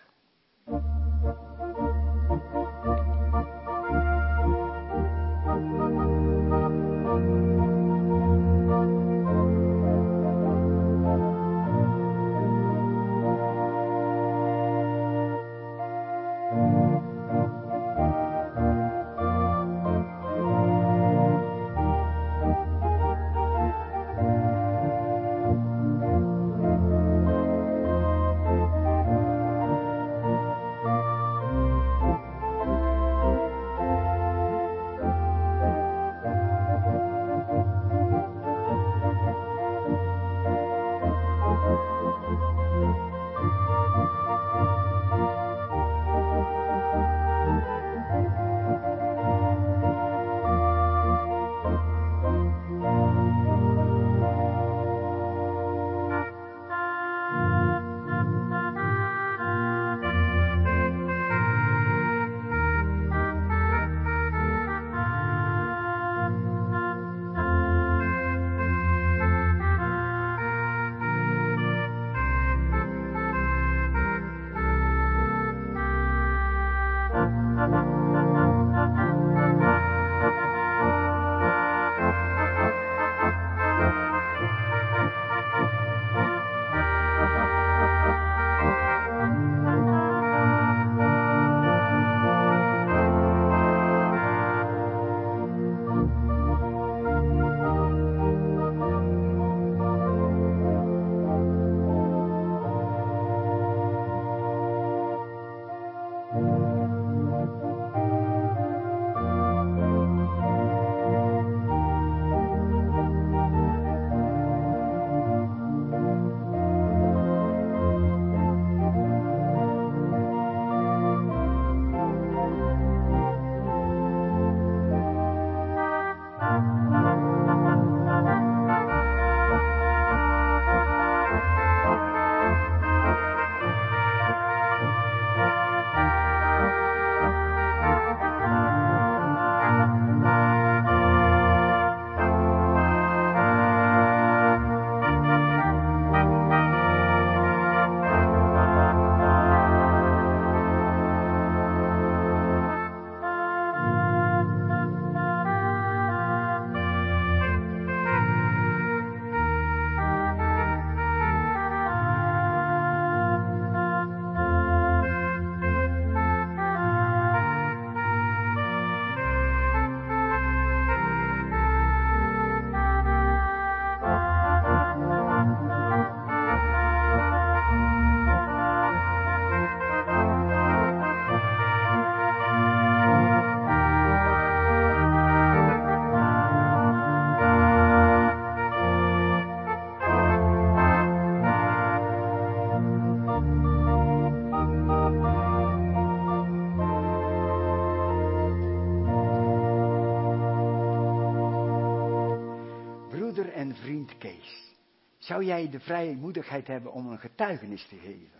vriend Kees. Zou jij de vrijmoedigheid hebben om een getuigenis te geven?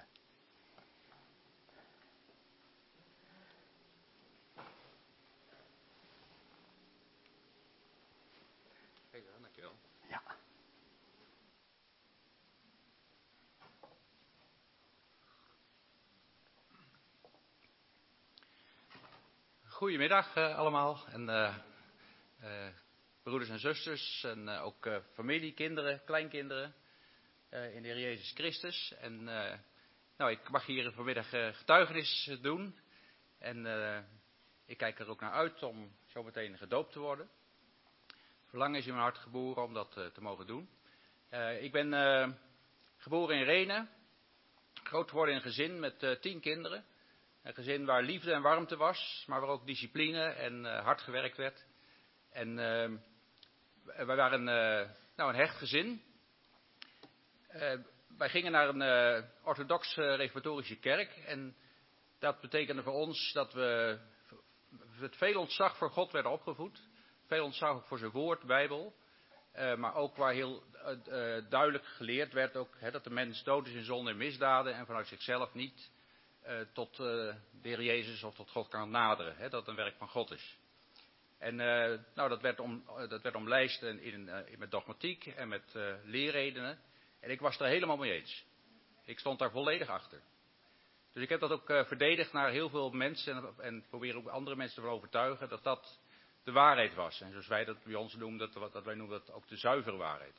Dankjewel. Ja. Goedemiddag uh, allemaal. En, uh, uh, broeders en zusters en uh, ook uh, familie, kinderen, kleinkinderen uh, in de Heer Jezus Christus. En uh, nou, ik mag hier vanmiddag uh, getuigenis doen. En uh, ik kijk er ook naar uit om zo meteen gedoopt te worden. Verlangen is in mijn hart geboren om dat uh, te mogen doen. Uh, ik ben uh, geboren in Renen. Groot geworden in een gezin met uh, tien kinderen. Een gezin waar liefde en warmte was, maar waar ook discipline en uh, hard gewerkt werd. En uh, wij waren uh, nou, een hecht gezin. Uh, wij gingen naar een uh, orthodoxe reformatorische kerk. En dat betekende voor ons dat we met veel ontzag voor God werden opgevoed. Veel ontzag ook voor zijn woord, Bijbel. Uh, maar ook waar heel uh, uh, duidelijk geleerd werd ook, hè, dat de mens dood is in zonde en misdaden. En vanuit zichzelf niet uh, tot uh, de Heer Jezus of tot God kan naderen. Hè, dat het een werk van God is. En uh, nou, dat werd, om, uh, dat werd omlijst in, in, uh, met dogmatiek en met uh, leerredenen. En ik was er helemaal mee eens. Ik stond daar volledig achter. Dus ik heb dat ook uh, verdedigd naar heel veel mensen. En, en probeer ook andere mensen te overtuigen dat dat de waarheid was. En zoals wij dat bij ons noemen, dat, dat wij noemen dat ook de zuivere waarheid.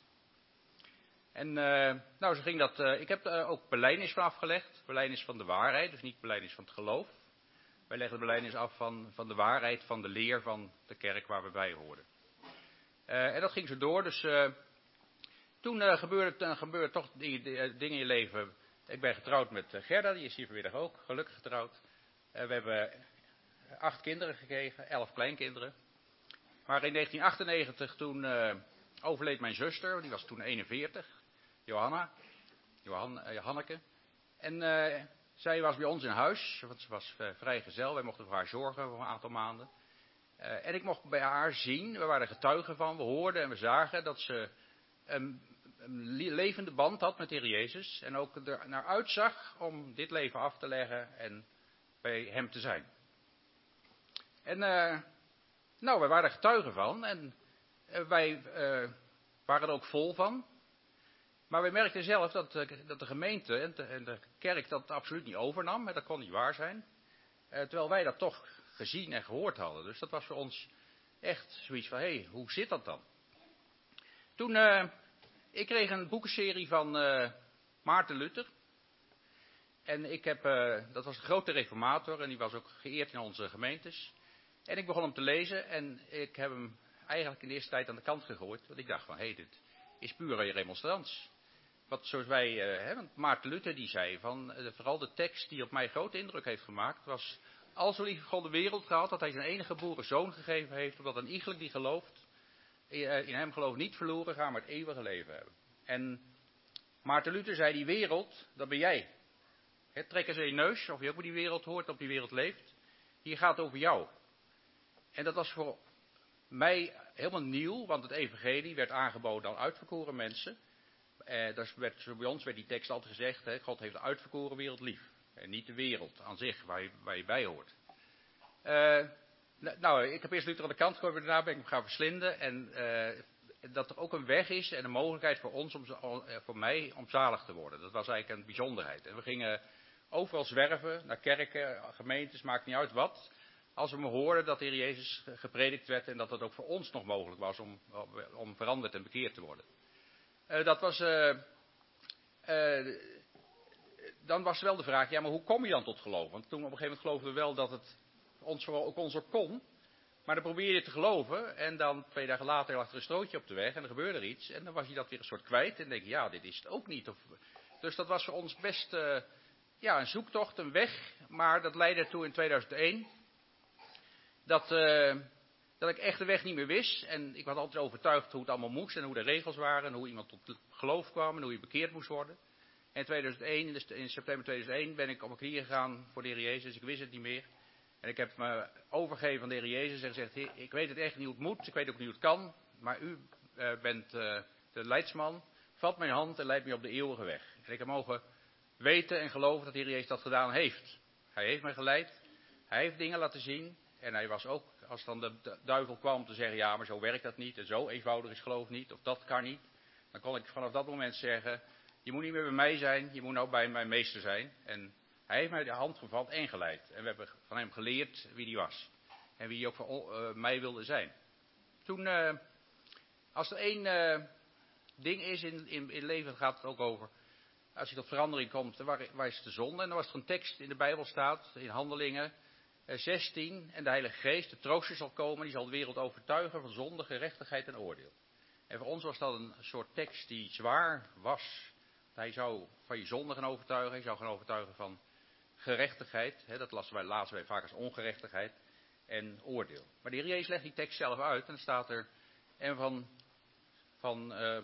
En uh, nou, zo ging dat. Uh, ik heb uh, ook belijdenis van afgelegd. Belijdenis van de waarheid, dus niet belijdenis van het geloof. Wij legden de belijdenis af van, van de waarheid, van de leer van de kerk waar we bij hoorden. Uh, en dat ging zo door. Dus uh, toen uh, gebeurde, uh, gebeurde toch die, die, uh, dingen in je leven. Ik ben getrouwd met uh, Gerda, die is hier vanmiddag ook, gelukkig getrouwd. Uh, we hebben acht kinderen gekregen, elf kleinkinderen. Maar in negentien achtennegentig toen uh, overleed mijn zuster, die was toen eenenveertig, Johanna, Johan, uh, Johanneke. En uh, zij was bij ons in huis, want ze was uh, vrijgezel, wij mochten voor haar zorgen voor een aantal maanden. Uh, en ik mocht bij haar zien, we waren getuigen van, we hoorden en we zagen dat ze een, een levende band had met de Heer Jezus. En ook er naar uitzag om dit leven af te leggen en bij hem te zijn. En uh, nou, wij waren er getuigen van en uh, wij uh, waren er ook vol van. Maar wij merkten zelf dat, uh, dat de gemeente en de, en de kerk dat absoluut niet overnam. Dat kon niet waar zijn. Uh, terwijl wij dat toch gezien en gehoord hadden. Dus dat was voor ons echt zoiets van, hé, hey, hoe zit dat dan? Toen, uh, ik kreeg een boekenserie van uh, Maarten Luther. En ik heb, uh, dat was een grote reformator en die was ook geëerd in onze gemeentes. En ik begon hem te lezen en ik heb hem eigenlijk in de eerste tijd aan de kant gegooid. Want ik dacht van, hé, hey, dit is pure remonstrans. Wat zoals wij, uh, hè, want Maarten Luther die zei van, uh, vooral de tekst die op mij grote indruk heeft gemaakt, was, al zo lief God de wereld gehad, dat hij zijn enige geboren zoon gegeven heeft, opdat een iegelijk die gelooft, uh, in hem gelooft niet verloren gaan, maar het eeuwige leven hebben. En Maarten Luther zei, die wereld, dat ben jij. He, trek eens in je neus, of je ook bij die wereld hoort, op die wereld leeft. Hier gaat het over jou. En dat was voor mij helemaal nieuw, want het evangelie werd aangeboden aan uitverkoren mensen. Eh, dus werd, bij ons werd die tekst altijd gezegd, he, God heeft de uitverkoren wereld lief. En niet de wereld aan zich, waar je, waar je bij hoort. Uh, nou, ik heb eerst Luther aan de kant gegooid, daarna ben ik hem gaan verslinden. En uh, dat er ook een weg is en een mogelijkheid voor ons, om, voor mij, om zalig te worden. Dat was eigenlijk een bijzonderheid. En we gingen overal zwerven, naar kerken, gemeentes, maakt niet uit wat. Als we maar hoorden dat de Heer Jezus gepredikt werd en dat het ook voor ons nog mogelijk was om, om veranderd en bekeerd te worden. Uh, dat was, uh, uh, dan was wel de vraag, ja, maar hoe kom je dan tot geloof? Want toen op een gegeven moment geloofden we wel dat het ons vooral ook ons ook kon. Maar dan probeer je te geloven en dan twee dagen later lag er een strootje op de weg en er gebeurde er iets. En dan was je dat weer een soort kwijt en denk je, ja, dit is het ook niet. Of, dus dat was voor ons best uh, ja, een zoektocht, een weg. Maar dat leidde ertoe in tweeduizend één dat, uh, dat ik echt de weg niet meer wist. En ik was altijd overtuigd hoe het allemaal moest en hoe de regels waren en hoe iemand tot geloof kwam en hoe je bekeerd moest worden. En in tweeduizend één, in september tweeduizend één, ben ik op mijn knieën gegaan voor de Heer Jezus. Ik wist het niet meer. En ik heb me overgegeven aan de Heer Jezus en gezegd, ik weet het echt niet hoe het moet, ik weet ook niet hoe het kan, maar u uh, bent uh, de leidsman, vat mijn hand en leidt mij op de eeuwige weg. En ik heb mogen weten en geloven dat de Heer Jezus dat gedaan heeft. Hij heeft mij geleid, hij heeft dingen laten zien. En hij was ook, als dan de duivel kwam te zeggen, ja, maar zo werkt dat niet. En zo eenvoudig is geloof niet, of dat kan niet. Dan kon ik vanaf dat moment zeggen, je moet niet meer bij mij zijn, je moet nou bij mijn meester zijn. En hij heeft mij de hand gevat en geleid. En we hebben van hem geleerd wie hij was. En wie hij ook voor uh, mij wilde zijn. Toen, uh, als er één uh, ding is in, in, in het leven, dan gaat het ook over. Als je tot verandering komt, waar, waar is de zonde? En dan was er een tekst in de Bijbel staat, in Handelingen uh, zestien. En de Heilige Geest, de trooster zal komen, die zal de wereld overtuigen van zonde, gerechtigheid en oordeel. En voor ons was dat een soort tekst die zwaar was. Hij zou van je zonde gaan overtuigen, hij zou gaan overtuigen van gerechtigheid. Hè, dat lazen wij, lazen wij vaak als ongerechtigheid. En oordeel. Maar de Heer Jezus legt die tekst zelf uit. En dan staat er. En van. Van. Uh,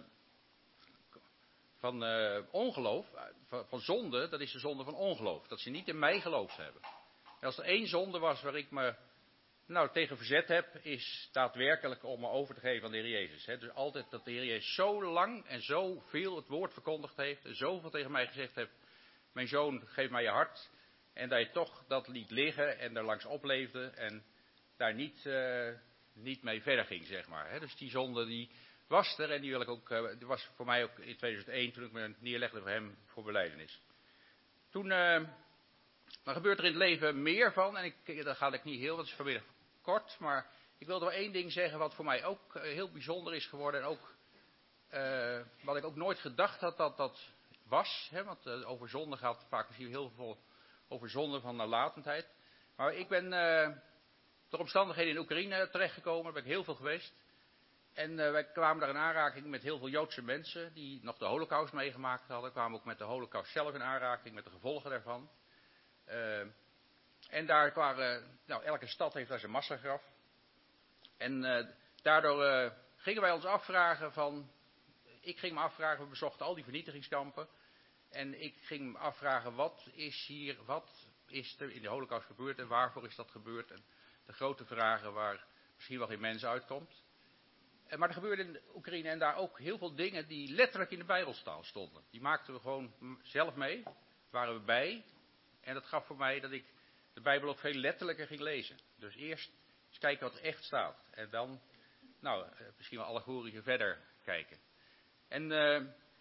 van uh, ongeloof. Van, van zonde. Dat is de zonde van ongeloof. Dat ze niet in mij geloofd hebben. En als er één zonde was waar ik me. Nou tegen verzet heb. Is daadwerkelijk om me over te geven aan de Heer Jezus. Hè. Dus altijd dat de Heer Jezus zo lang. En zo veel het woord verkondigd heeft. En zoveel tegen mij gezegd heeft. Mijn zoon, geef mij je hart. En dat je toch dat liet liggen. En er langs opleefde. En daar niet, uh, niet mee verder ging, zeg maar. Hè. Dus die zonde die was er en die wil ik ook, uh, die was voor mij ook in tweeduizend één toen ik me neerlegde voor hem voor belijdenis. Toen, uh, dan gebeurt er in het leven meer van en ik, daar ga ik niet heel, want het is vanmiddag kort, maar ik wilde wel één ding zeggen wat voor mij ook uh, heel bijzonder is geworden en ook uh, wat ik ook nooit gedacht had dat dat was. Hè, want uh, over zonde gaat vaak misschien heel veel over zonde van nalatendheid. Maar ik ben uh, door omstandigheden in Oekraïne terechtgekomen, daar ben ik heel veel geweest. En uh, wij kwamen daar in aanraking met heel veel Joodse mensen die nog de Holocaust meegemaakt hadden. Kwamen ook met de Holocaust zelf in aanraking, met de gevolgen daarvan. Uh, en daar waren, nou elke stad heeft daar zijn massagraf. En uh, daardoor uh, gingen wij ons afvragen van, ik ging me afvragen, we bezochten al die vernietigingskampen. En ik ging me afvragen, wat is hier, wat is er in de Holocaust gebeurd en waarvoor is dat gebeurd? En de grote vragen waar misschien wel geen mens uitkomt. Maar er gebeurde in Oekraïne en daar ook heel veel dingen die letterlijk in de Bijbel staan, stonden. Die maakten we gewoon zelf mee, waren we bij. En dat gaf voor mij dat ik de Bijbel ook veel letterlijker ging lezen. Dus eerst eens kijken wat er echt staat. En dan, nou, misschien wel allegorische verder kijken. En uh,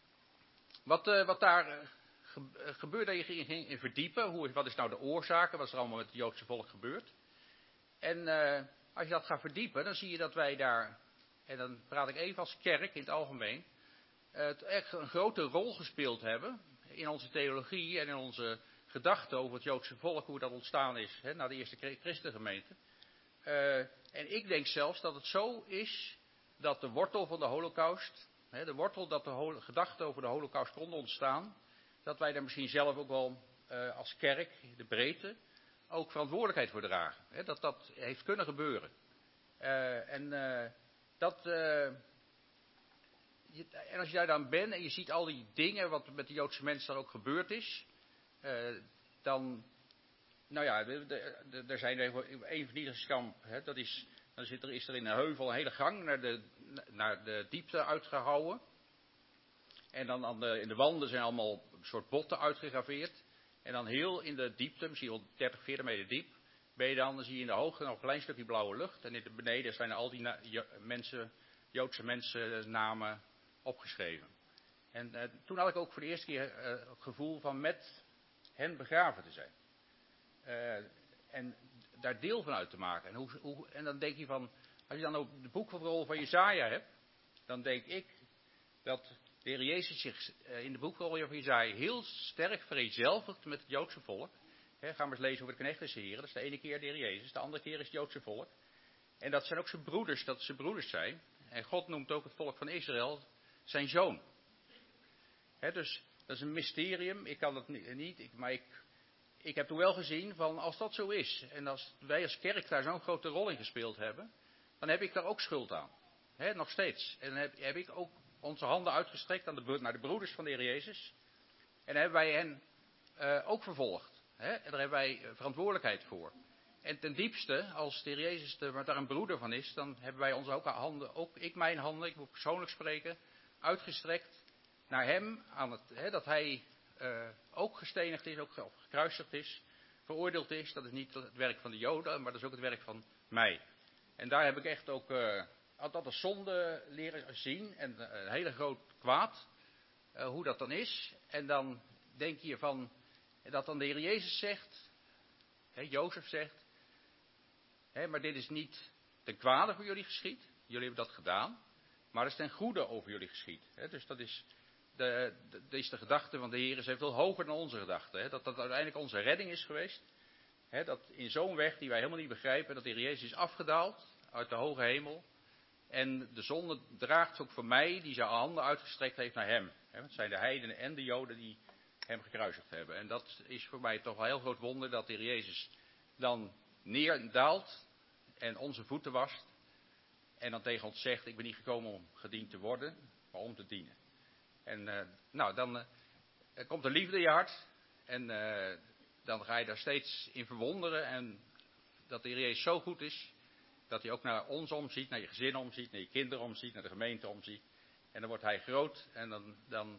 wat, uh, wat daar uh, ge- gebeurde, dat je ging, ging in verdiepen. Hoe, wat is nou de oorzaken? Wat is er allemaal met het Joodse volk gebeurd? En uh, als je dat gaat verdiepen, dan zie je dat wij daar, en dan praat ik even als kerk in het algemeen, uh, het echt een grote rol gespeeld hebben in onze theologie en in onze gedachten over het Joodse volk, hoe dat ontstaan is, hè, na de eerste christengemeente. Uh, en ik denk zelfs dat het zo is dat de wortel van de Holocaust, hè, de wortel dat de hol- gedachten over de Holocaust konden ontstaan, dat wij daar misschien zelf ook wel uh, als kerk, de breedte, ook verantwoordelijkheid voor dragen. Hè, dat dat heeft kunnen gebeuren. Uh, en uh, dat... Uh, je, en als je daar dan bent en je ziet al die dingen wat met de Joodse mensen dan ook gebeurd is, uh, dan... Nou ja, er zijn één vernietigingskamp, hè, dat is, dan zit er, is er in een heuvel een hele gang naar de, naar de diepte uitgehouwen. En dan aan de, in de wanden zijn allemaal een soort botten uitgegraveerd. En dan heel in de diepte, misschien wel dertig, veertig meter diep, ben je dan, dan zie je in de hoogte nog een klein stukje blauwe lucht. En in de beneden zijn er al die na, jo, mensen, Joodse mensen namen opgeschreven. En uh, toen had ik ook voor de eerste keer uh, het gevoel van met hen begraven te zijn. Uh, en daar deel van uit te maken. En, hoe, hoe, en dan denk je van, als je dan ook de boekrol van Jesaja hebt, dan denk ik dat de Heer Jezus zich uh, in de boekrol van Jesaja heel sterk vereenzelvigt met het Joodse volk. He, ga maar eens lezen over de knecht des Heren. Dat is de ene keer de Heer Jezus, de andere keer is het Joodse volk. En dat zijn ook zijn broeders, dat ze broeders zijn. En God noemt ook het volk van Israël zijn zoon. He, dus dat is een mysterium, ik kan dat niet, ik, maar ik... Ik heb toen wel gezien van als dat zo is en als wij als kerk daar zo'n grote rol in gespeeld hebben, dan heb ik daar ook schuld aan. He, nog steeds. En dan heb, heb ik ook onze handen uitgestrekt aan de, naar de broeders van de Heer Jezus. En dan hebben wij hen uh, ook vervolgd. He, en daar hebben wij verantwoordelijkheid voor. En ten diepste, als de Heer Jezus de, daar een broeder van is, dan hebben wij onze ook handen, ook ik mijn handen, ik moet persoonlijk spreken, uitgestrekt naar hem, aan het, hè, dat hij uh, ook gestenigd is, ook gekruisigd is, veroordeeld is. Dat is niet het werk van de Joden, maar dat is ook het werk van mij. En daar heb ik echt ook uh, dat als zonde leren zien en uh, een hele groot kwaad, uh, hoe dat dan is. En dan denk je van, dat dan de Heer Jezus zegt, hè, Jozef zegt, hè, maar dit is niet ten kwade voor jullie geschied, jullie hebben dat gedaan, maar het is ten goede over jullie geschied. Hè. Dus dat is de, de, de, is de gedachte van de Heer is veel hoger dan onze gedachte. Hè. Dat dat uiteindelijk onze redding is geweest. Hè, dat in zo'n weg die wij helemaal niet begrijpen, dat de Heer Jezus is afgedaald uit de hoge hemel. En de zonde draagt ook voor mij, die zijn handen uitgestrekt heeft naar hem. Hè. Het zijn de heidenen en de Joden die hem gekruisigd hebben. En dat is voor mij toch wel een heel groot wonder, dat de Heer Jezus dan neerdaalt en onze voeten wast. En dan tegen ons zegt, ik ben niet gekomen om gediend te worden, maar om te dienen. En uh, nou, dan uh, komt de liefde in je hart. En uh, dan ga je daar steeds in verwonderen. En dat de Heer Jezus zo goed is, dat hij ook naar ons omziet, naar je gezin omziet, naar je kinderen omziet, naar de gemeente omziet. En dan wordt hij groot. En dan, dan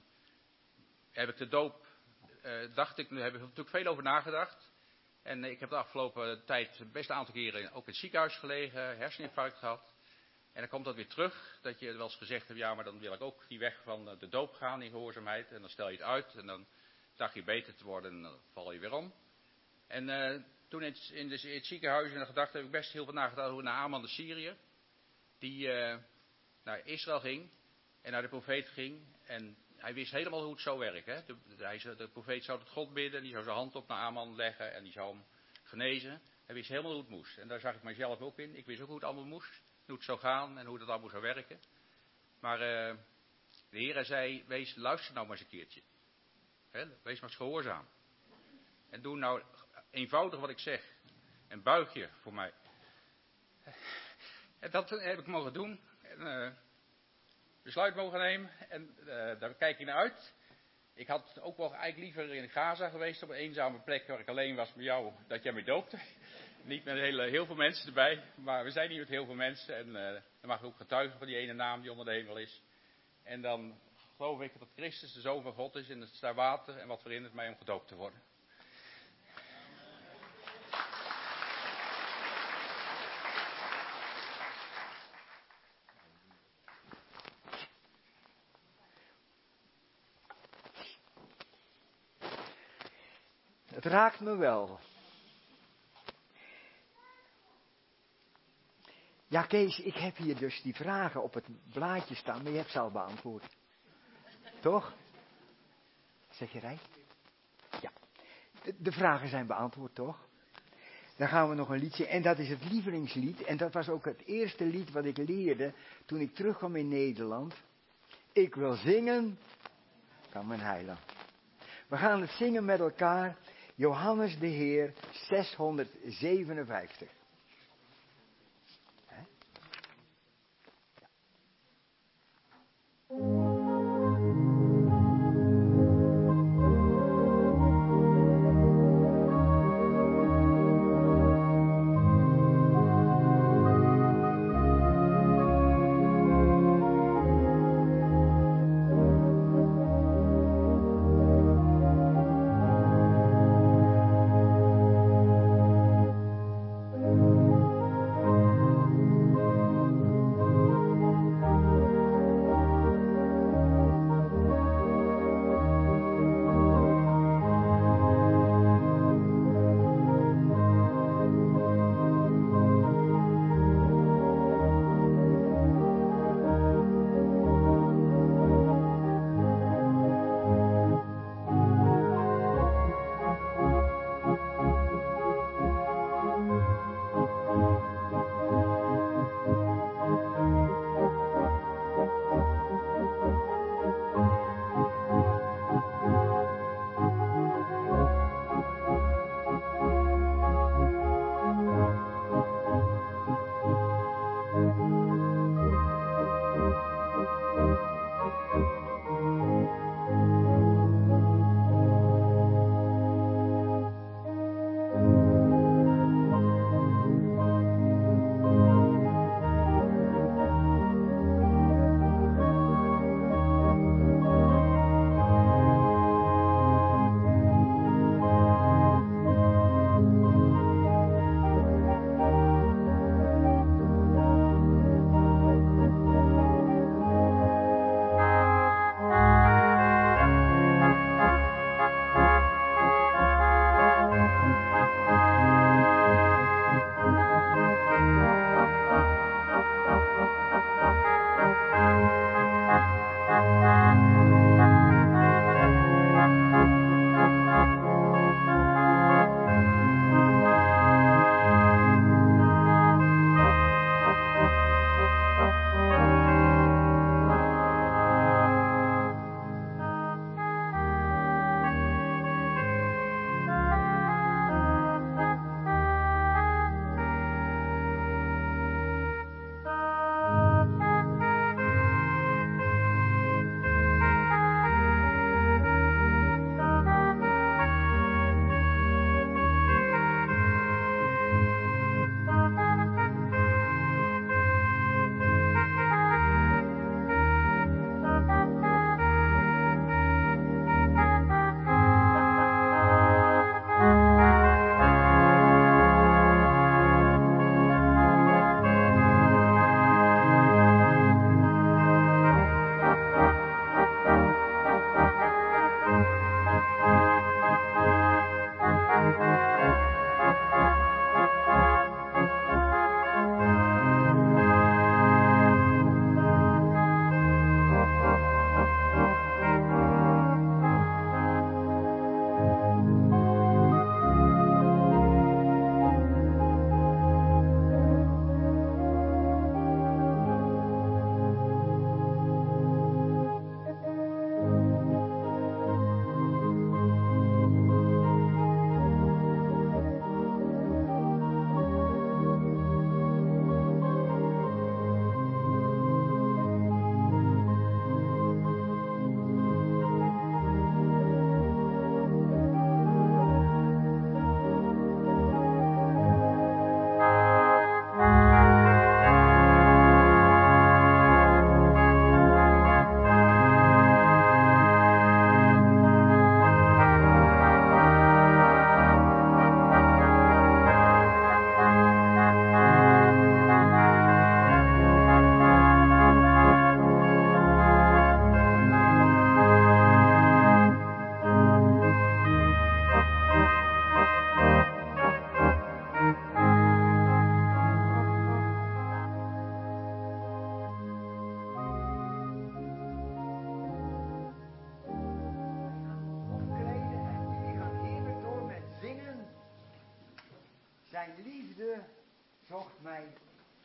heb ik de doop, uh, dacht ik, nu heb ik er natuurlijk veel over nagedacht. En uh, ik heb de afgelopen tijd best een aantal keren ook in het ziekenhuis gelegen, herseninfarct gehad. En dan komt dat weer terug, dat je wel eens gezegd hebt, ja, maar dan wil ik ook die weg van de doop gaan in gehoorzaamheid. En dan stel je het uit en dan dacht je beter te worden en dan val je weer om. En uh, toen in het, in, de, in het ziekenhuis in de gedachte heb ik best heel veel nagedacht over Naaman de Syriër. Die uh, naar Israël ging en naar de profeet ging. En hij wist helemaal hoe het zou werken. Hè. De, de, hij, de profeet zou tot God bidden, die zou zijn hand op Naaman leggen en die zou hem genezen. Hij wist helemaal hoe het moest. En daar zag ik mijzelf ook in. Ik wist ook hoe het allemaal moest. Hoe het zou gaan en hoe dat allemaal zou werken. Maar uh, de Heer zei, wees, luister nou maar eens een keertje. He, wees maar eens gehoorzaam. En doe nou eenvoudig wat ik zeg. En buig je voor mij. En dat heb ik mogen doen. En uh, besluit mogen nemen. En uh, daar kijk ik naar uit. Ik had ook wel eigenlijk liever in Gaza geweest. Op een eenzame plek waar ik alleen was met jou. Dat jij me doopte. Niet met hele, heel veel mensen erbij, maar we zijn hier met heel veel mensen. En uh, dan mag ik ook getuigen van die ene naam die onder de hemel is. En dan geloof ik dat Christus de Zoon van God is en het is daar water en wat verhindert mij om gedoopt te worden. Het raakt me wel. Ja, Kees, ik heb hier dus die vragen op het blaadje staan, maar je hebt ze al beantwoord. Toch? Zeg je Rijk? Ja. De, de vragen zijn beantwoord, toch? Dan gaan we nog een liedje, en dat is het lievelingslied. En dat was ook het eerste lied wat ik leerde toen ik terugkwam in Nederland. Ik wil zingen, kan mijn heiland. We gaan het zingen met elkaar. Johannes de Heer, zeshonderdzevenenvijftig. Thank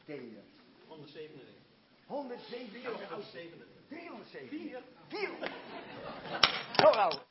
delen? honderdzevenendertig. honderdzevenendertig. honderdzevenendertig. driehonderdzevenendertig. vierhonderd. Nog ouder.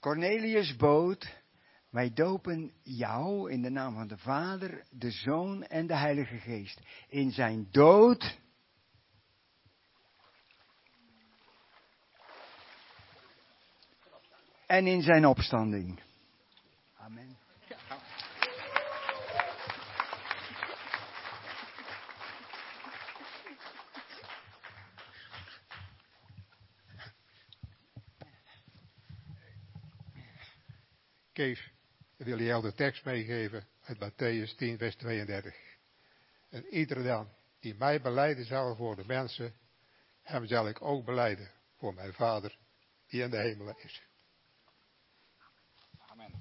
Cornelius bood, wij dopen jou in de naam van de Vader, de Zoon en de Heilige Geest. In zijn dood en in zijn opstanding. Amen. Kees, ik wil je jou de tekst meegeven uit Mattheüs tien, vers tweeëndertig. En ieder dan die mij belijden zal voor de mensen, hem zal ik ook belijden voor mijn Vader die in de hemel is. Amen.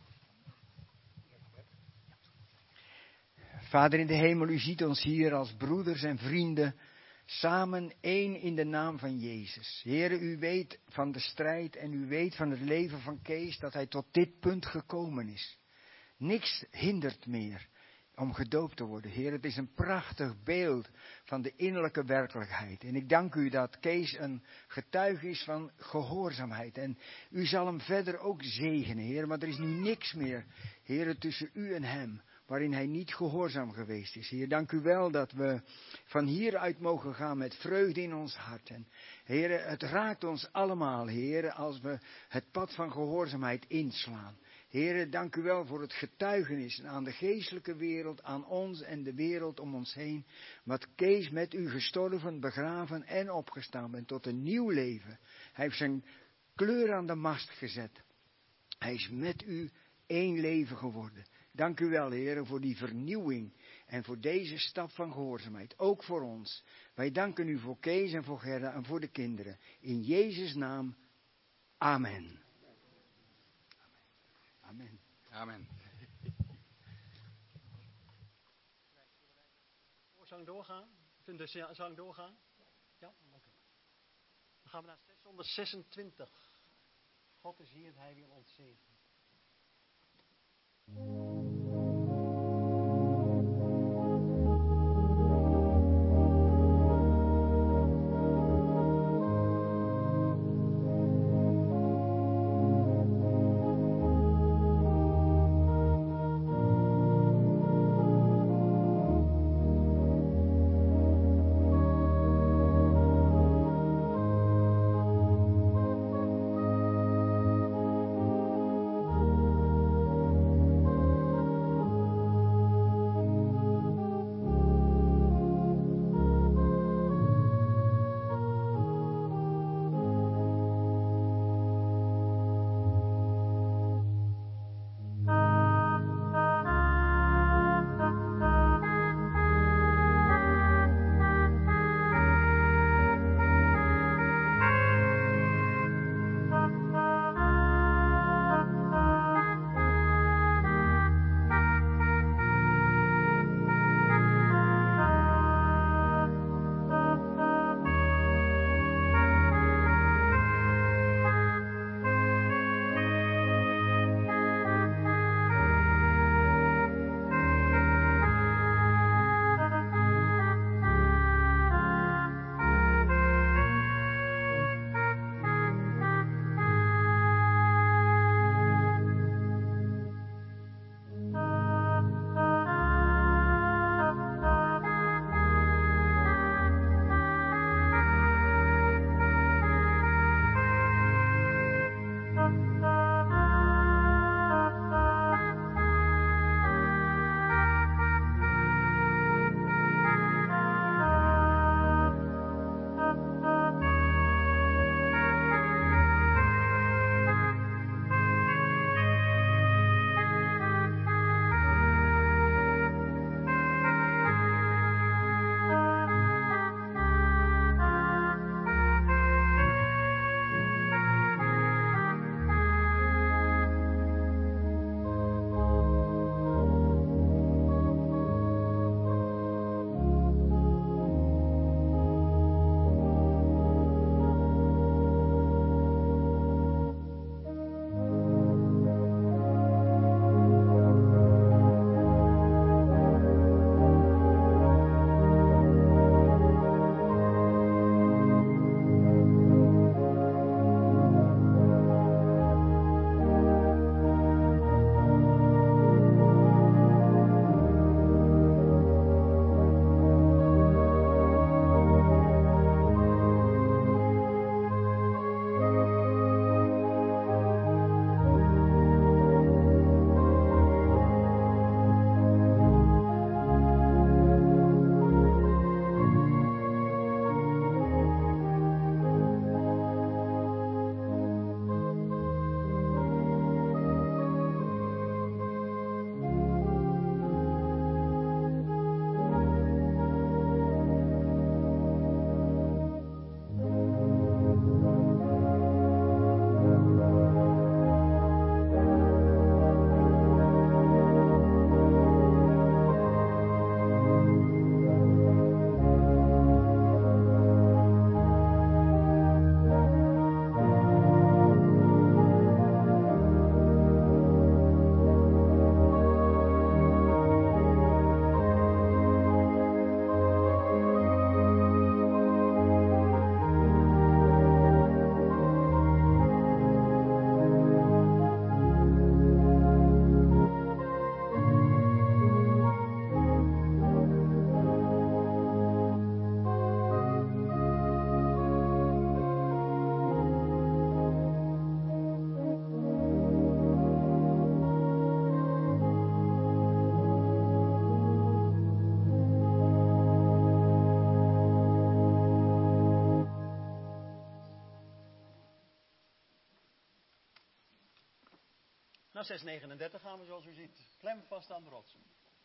Vader in de hemel, u ziet ons hier als broeders en vrienden, samen één in de naam van Jezus. Heere, u weet van de strijd en u weet van het leven van Kees dat hij tot dit punt gekomen is. Niks hindert meer om gedoopt te worden. Heer, het is een prachtig beeld van de innerlijke werkelijkheid. En ik dank u dat Kees een getuige is van gehoorzaamheid. En u zal hem verder ook zegenen, Heer. Maar er is nu niks meer, Heer, tussen u en hem, waarin hij niet gehoorzaam geweest is. Heer, dank u wel dat we van hieruit mogen gaan met vreugde in ons hart. En Heer, het raakt ons allemaal, Heer, als we het pad van gehoorzaamheid inslaan. Heer, dank u wel voor het getuigenis aan de geestelijke wereld, aan ons en de wereld om ons heen. Wat Kees met u gestorven, begraven en opgestaan bent tot een nieuw leven. Hij heeft zijn kleur aan de mast gezet. Hij is met u één leven geworden. Dank u wel, Heer, voor die vernieuwing en voor deze stap van gehoorzaamheid. Ook voor ons. Wij danken u voor Kees en voor Gerda en voor de kinderen. In Jezus' naam. Amen. Amen. Amen. Zang doorgaan? Kunt de zang doorgaan? Ja? Oké. Okay. Dan gaan we naar zeshonderdzesentwintig. God is hier en hij wil ons zegenen. Naar zes negenendertig gaan we zoals u ziet. Klem vast aan de rotsen.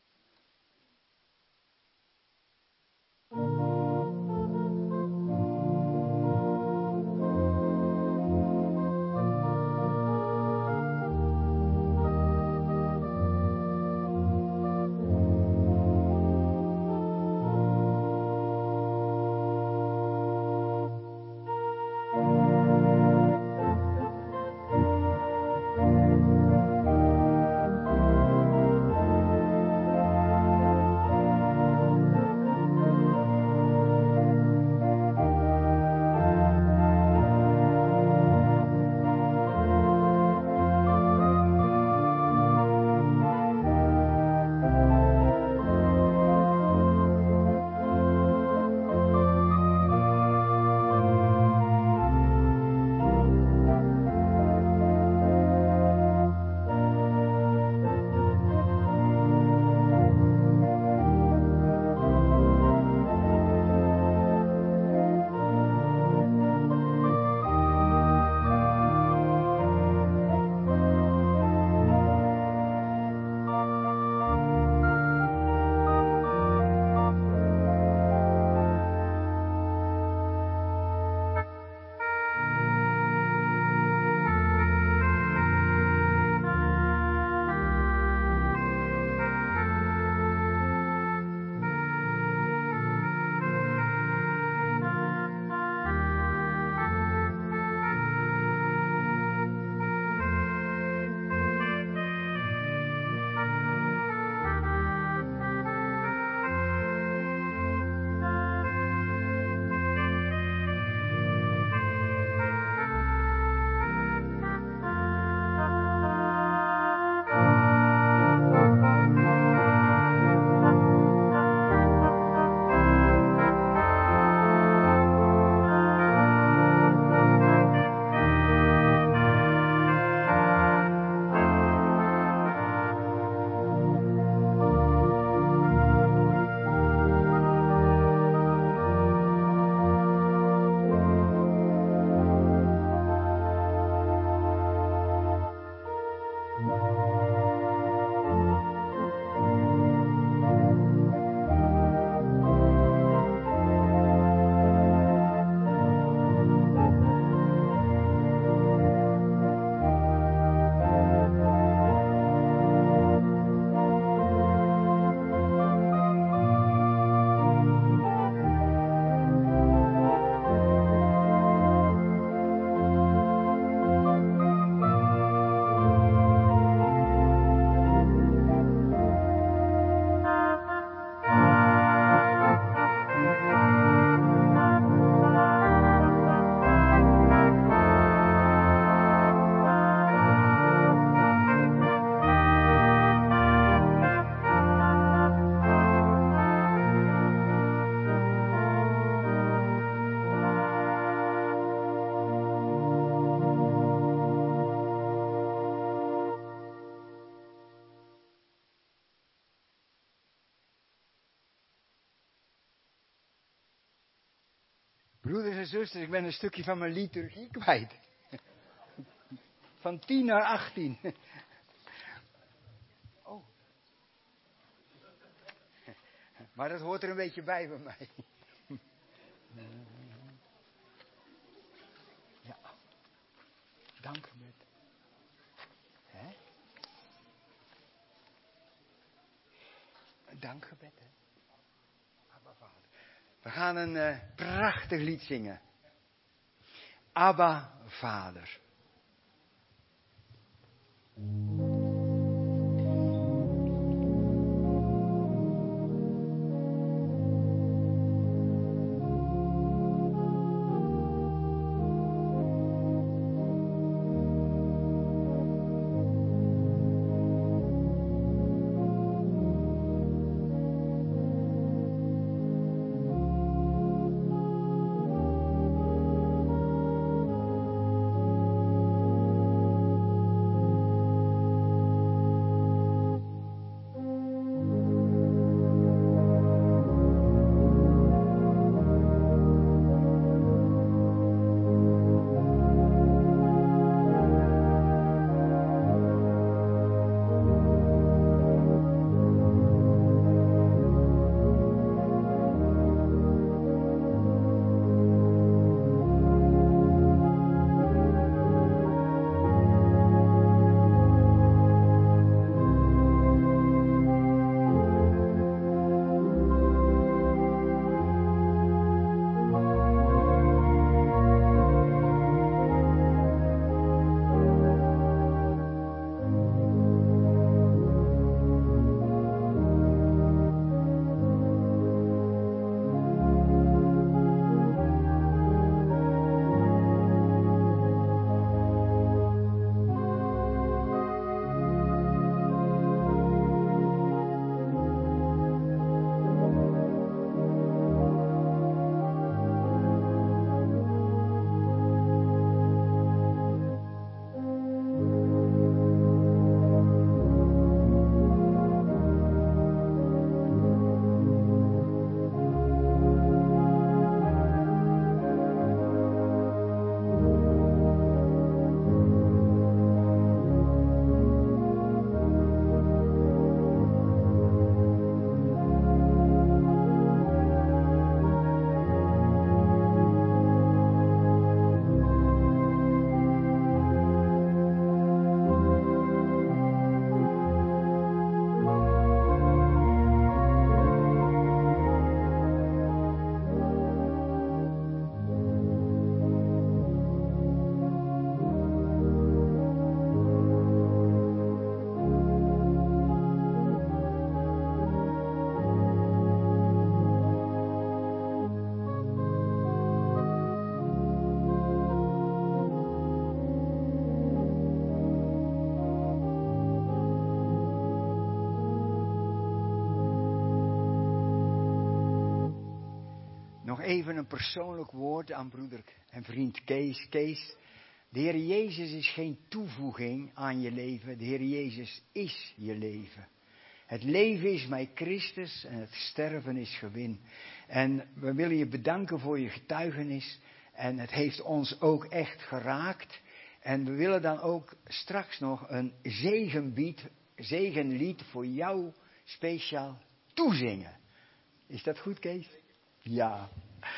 Broeders en zusters, ik ben een stukje van mijn liturgie kwijt. Van tien naar achttien. Oh. Maar dat hoort er een beetje bij bij mij. Ja. Dankgebed. Hè? Een dankgebed, hè? Abba Vader. We gaan een uh, prachtig lied zingen. Abba Vader. even een persoonlijk woord aan broeder en vriend Kees. Kees, de Heer Jezus is geen toevoeging aan je leven. De Heer Jezus is je leven. Het leven is mij Christus en het sterven is gewin. En we willen je bedanken voor je getuigenis. En het heeft ons ook echt geraakt. En we willen dan ook straks nog een zegenbied, zegenlied voor jou speciaal toezingen. Is dat goed, Kees? Ja.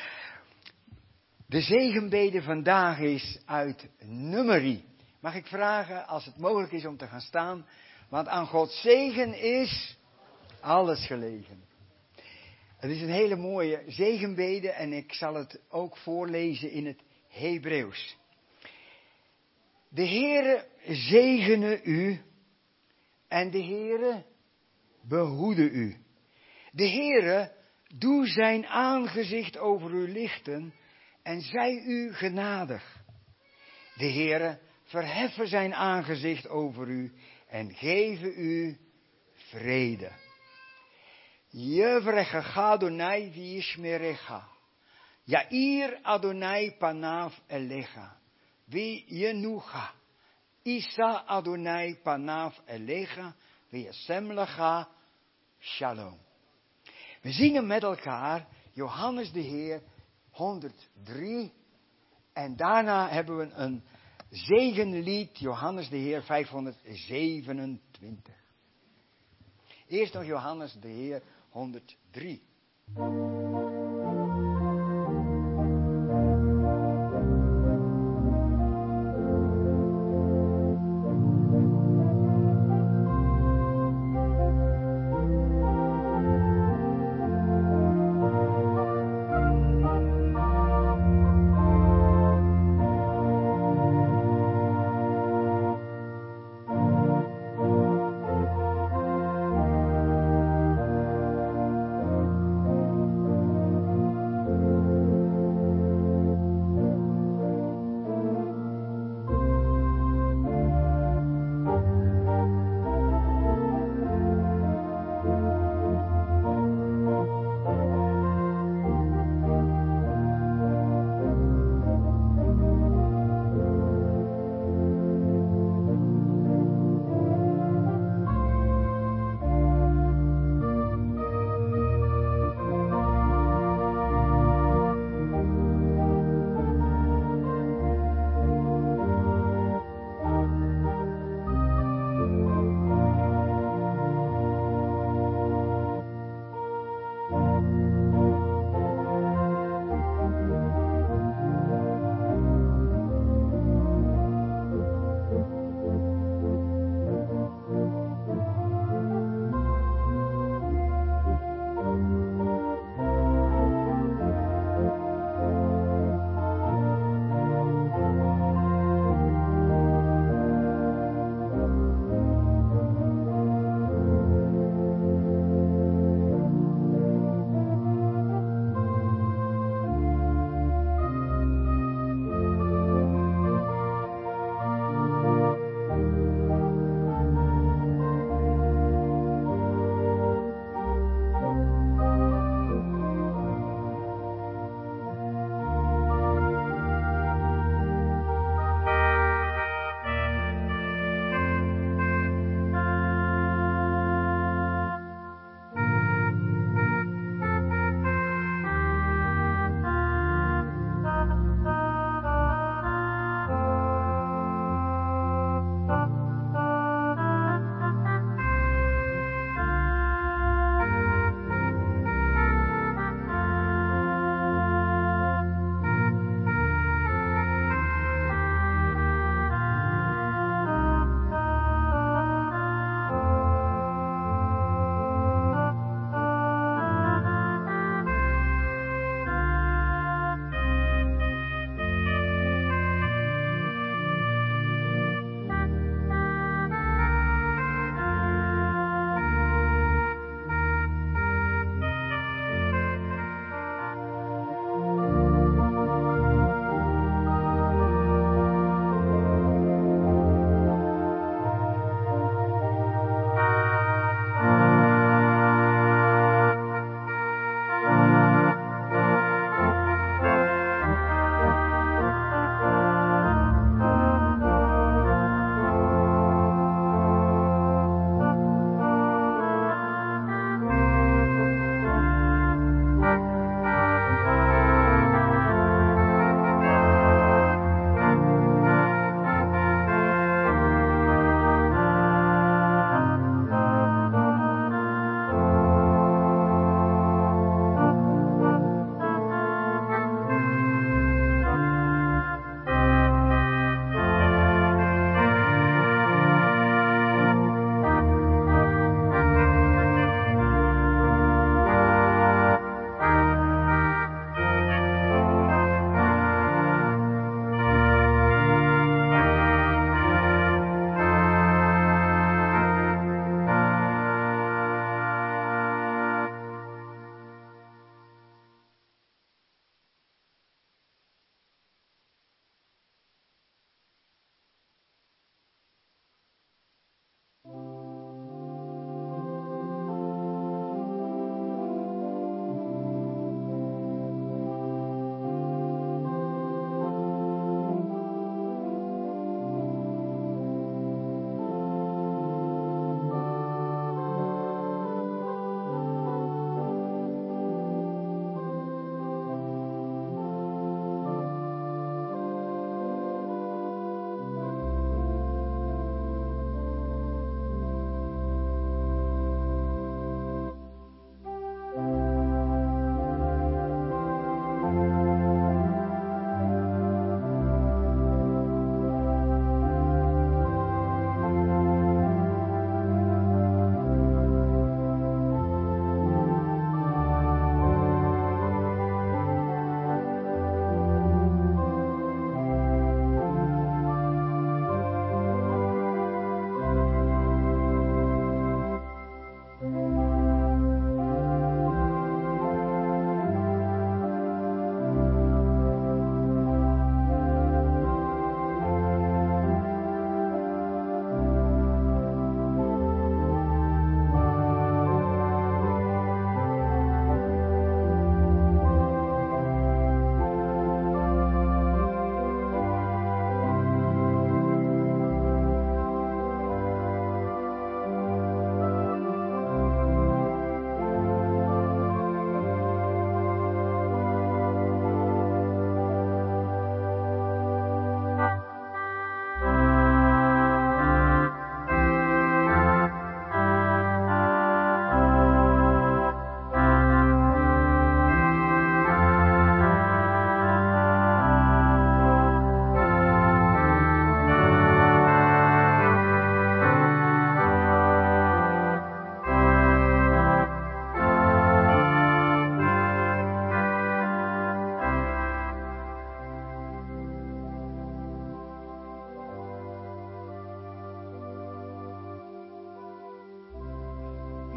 De zegenbede vandaag is uit Numeri. Mag ik vragen, als het mogelijk is, om te gaan staan? Want aan Gods zegen is alles gelegen. Het is een hele mooie zegenbede en ik zal het ook voorlezen in het Hebreeuws. De Heere zegene u en de Heere behoede u. De Heere doe zijn aangezicht over u lichten en zij u genadig. De Heere verheffe zijn aangezicht over u en geven u vrede. Yevrechecha Adonai v'yishmerecha. Yair Adonai panav elecha. V'yenucha. Isa Adonai panav elecha. V'yasem lecha. Shalom. We zingen met elkaar Johannes de Heer honderddrie. En daarna hebben we een zegenlied, Johannes de Heer vijfhonderdzevenentwintig. Eerst nog Johannes de Heer honderddrie.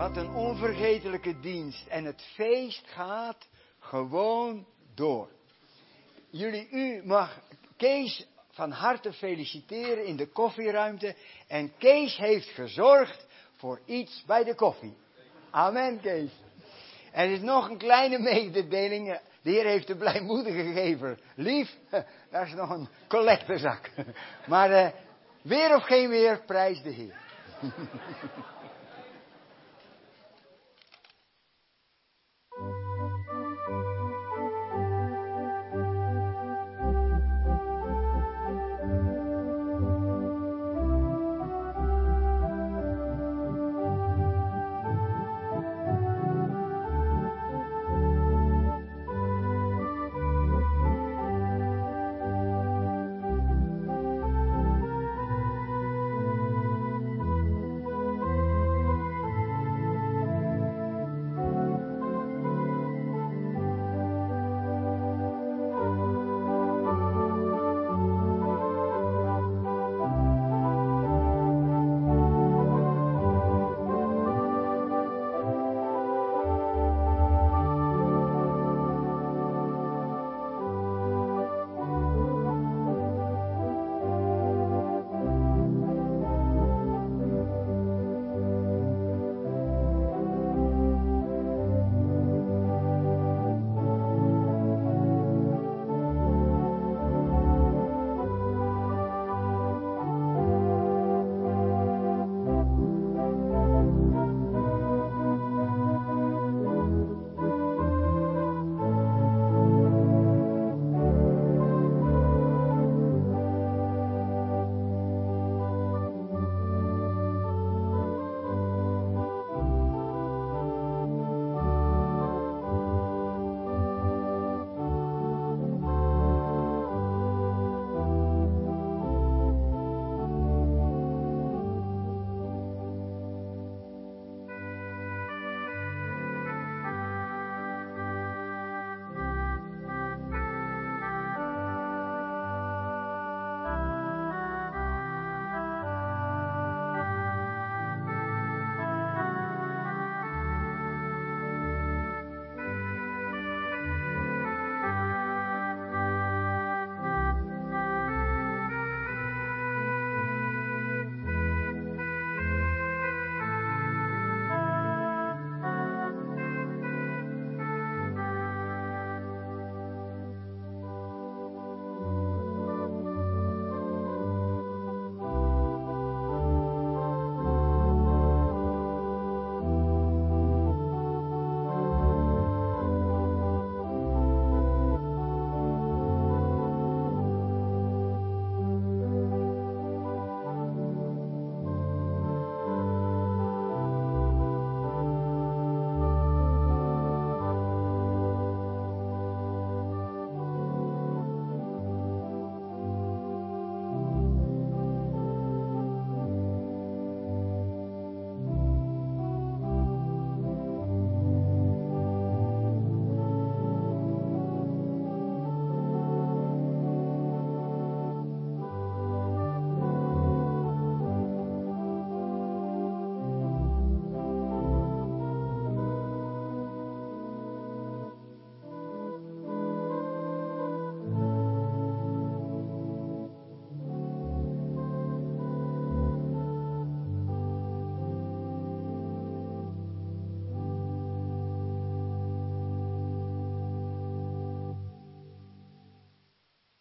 Wat een onvergetelijke dienst. En het feest gaat gewoon door. Jullie, u mag Kees van harte feliciteren in de koffieruimte. En Kees heeft gezorgd voor iets bij de koffie. Amen, Kees. Er is nog een kleine mededeling. De Heer heeft de blijmoedige gegeven. Lief, daar is nog een collectezak. Maar uh, weer of geen weer, prijs de Heer.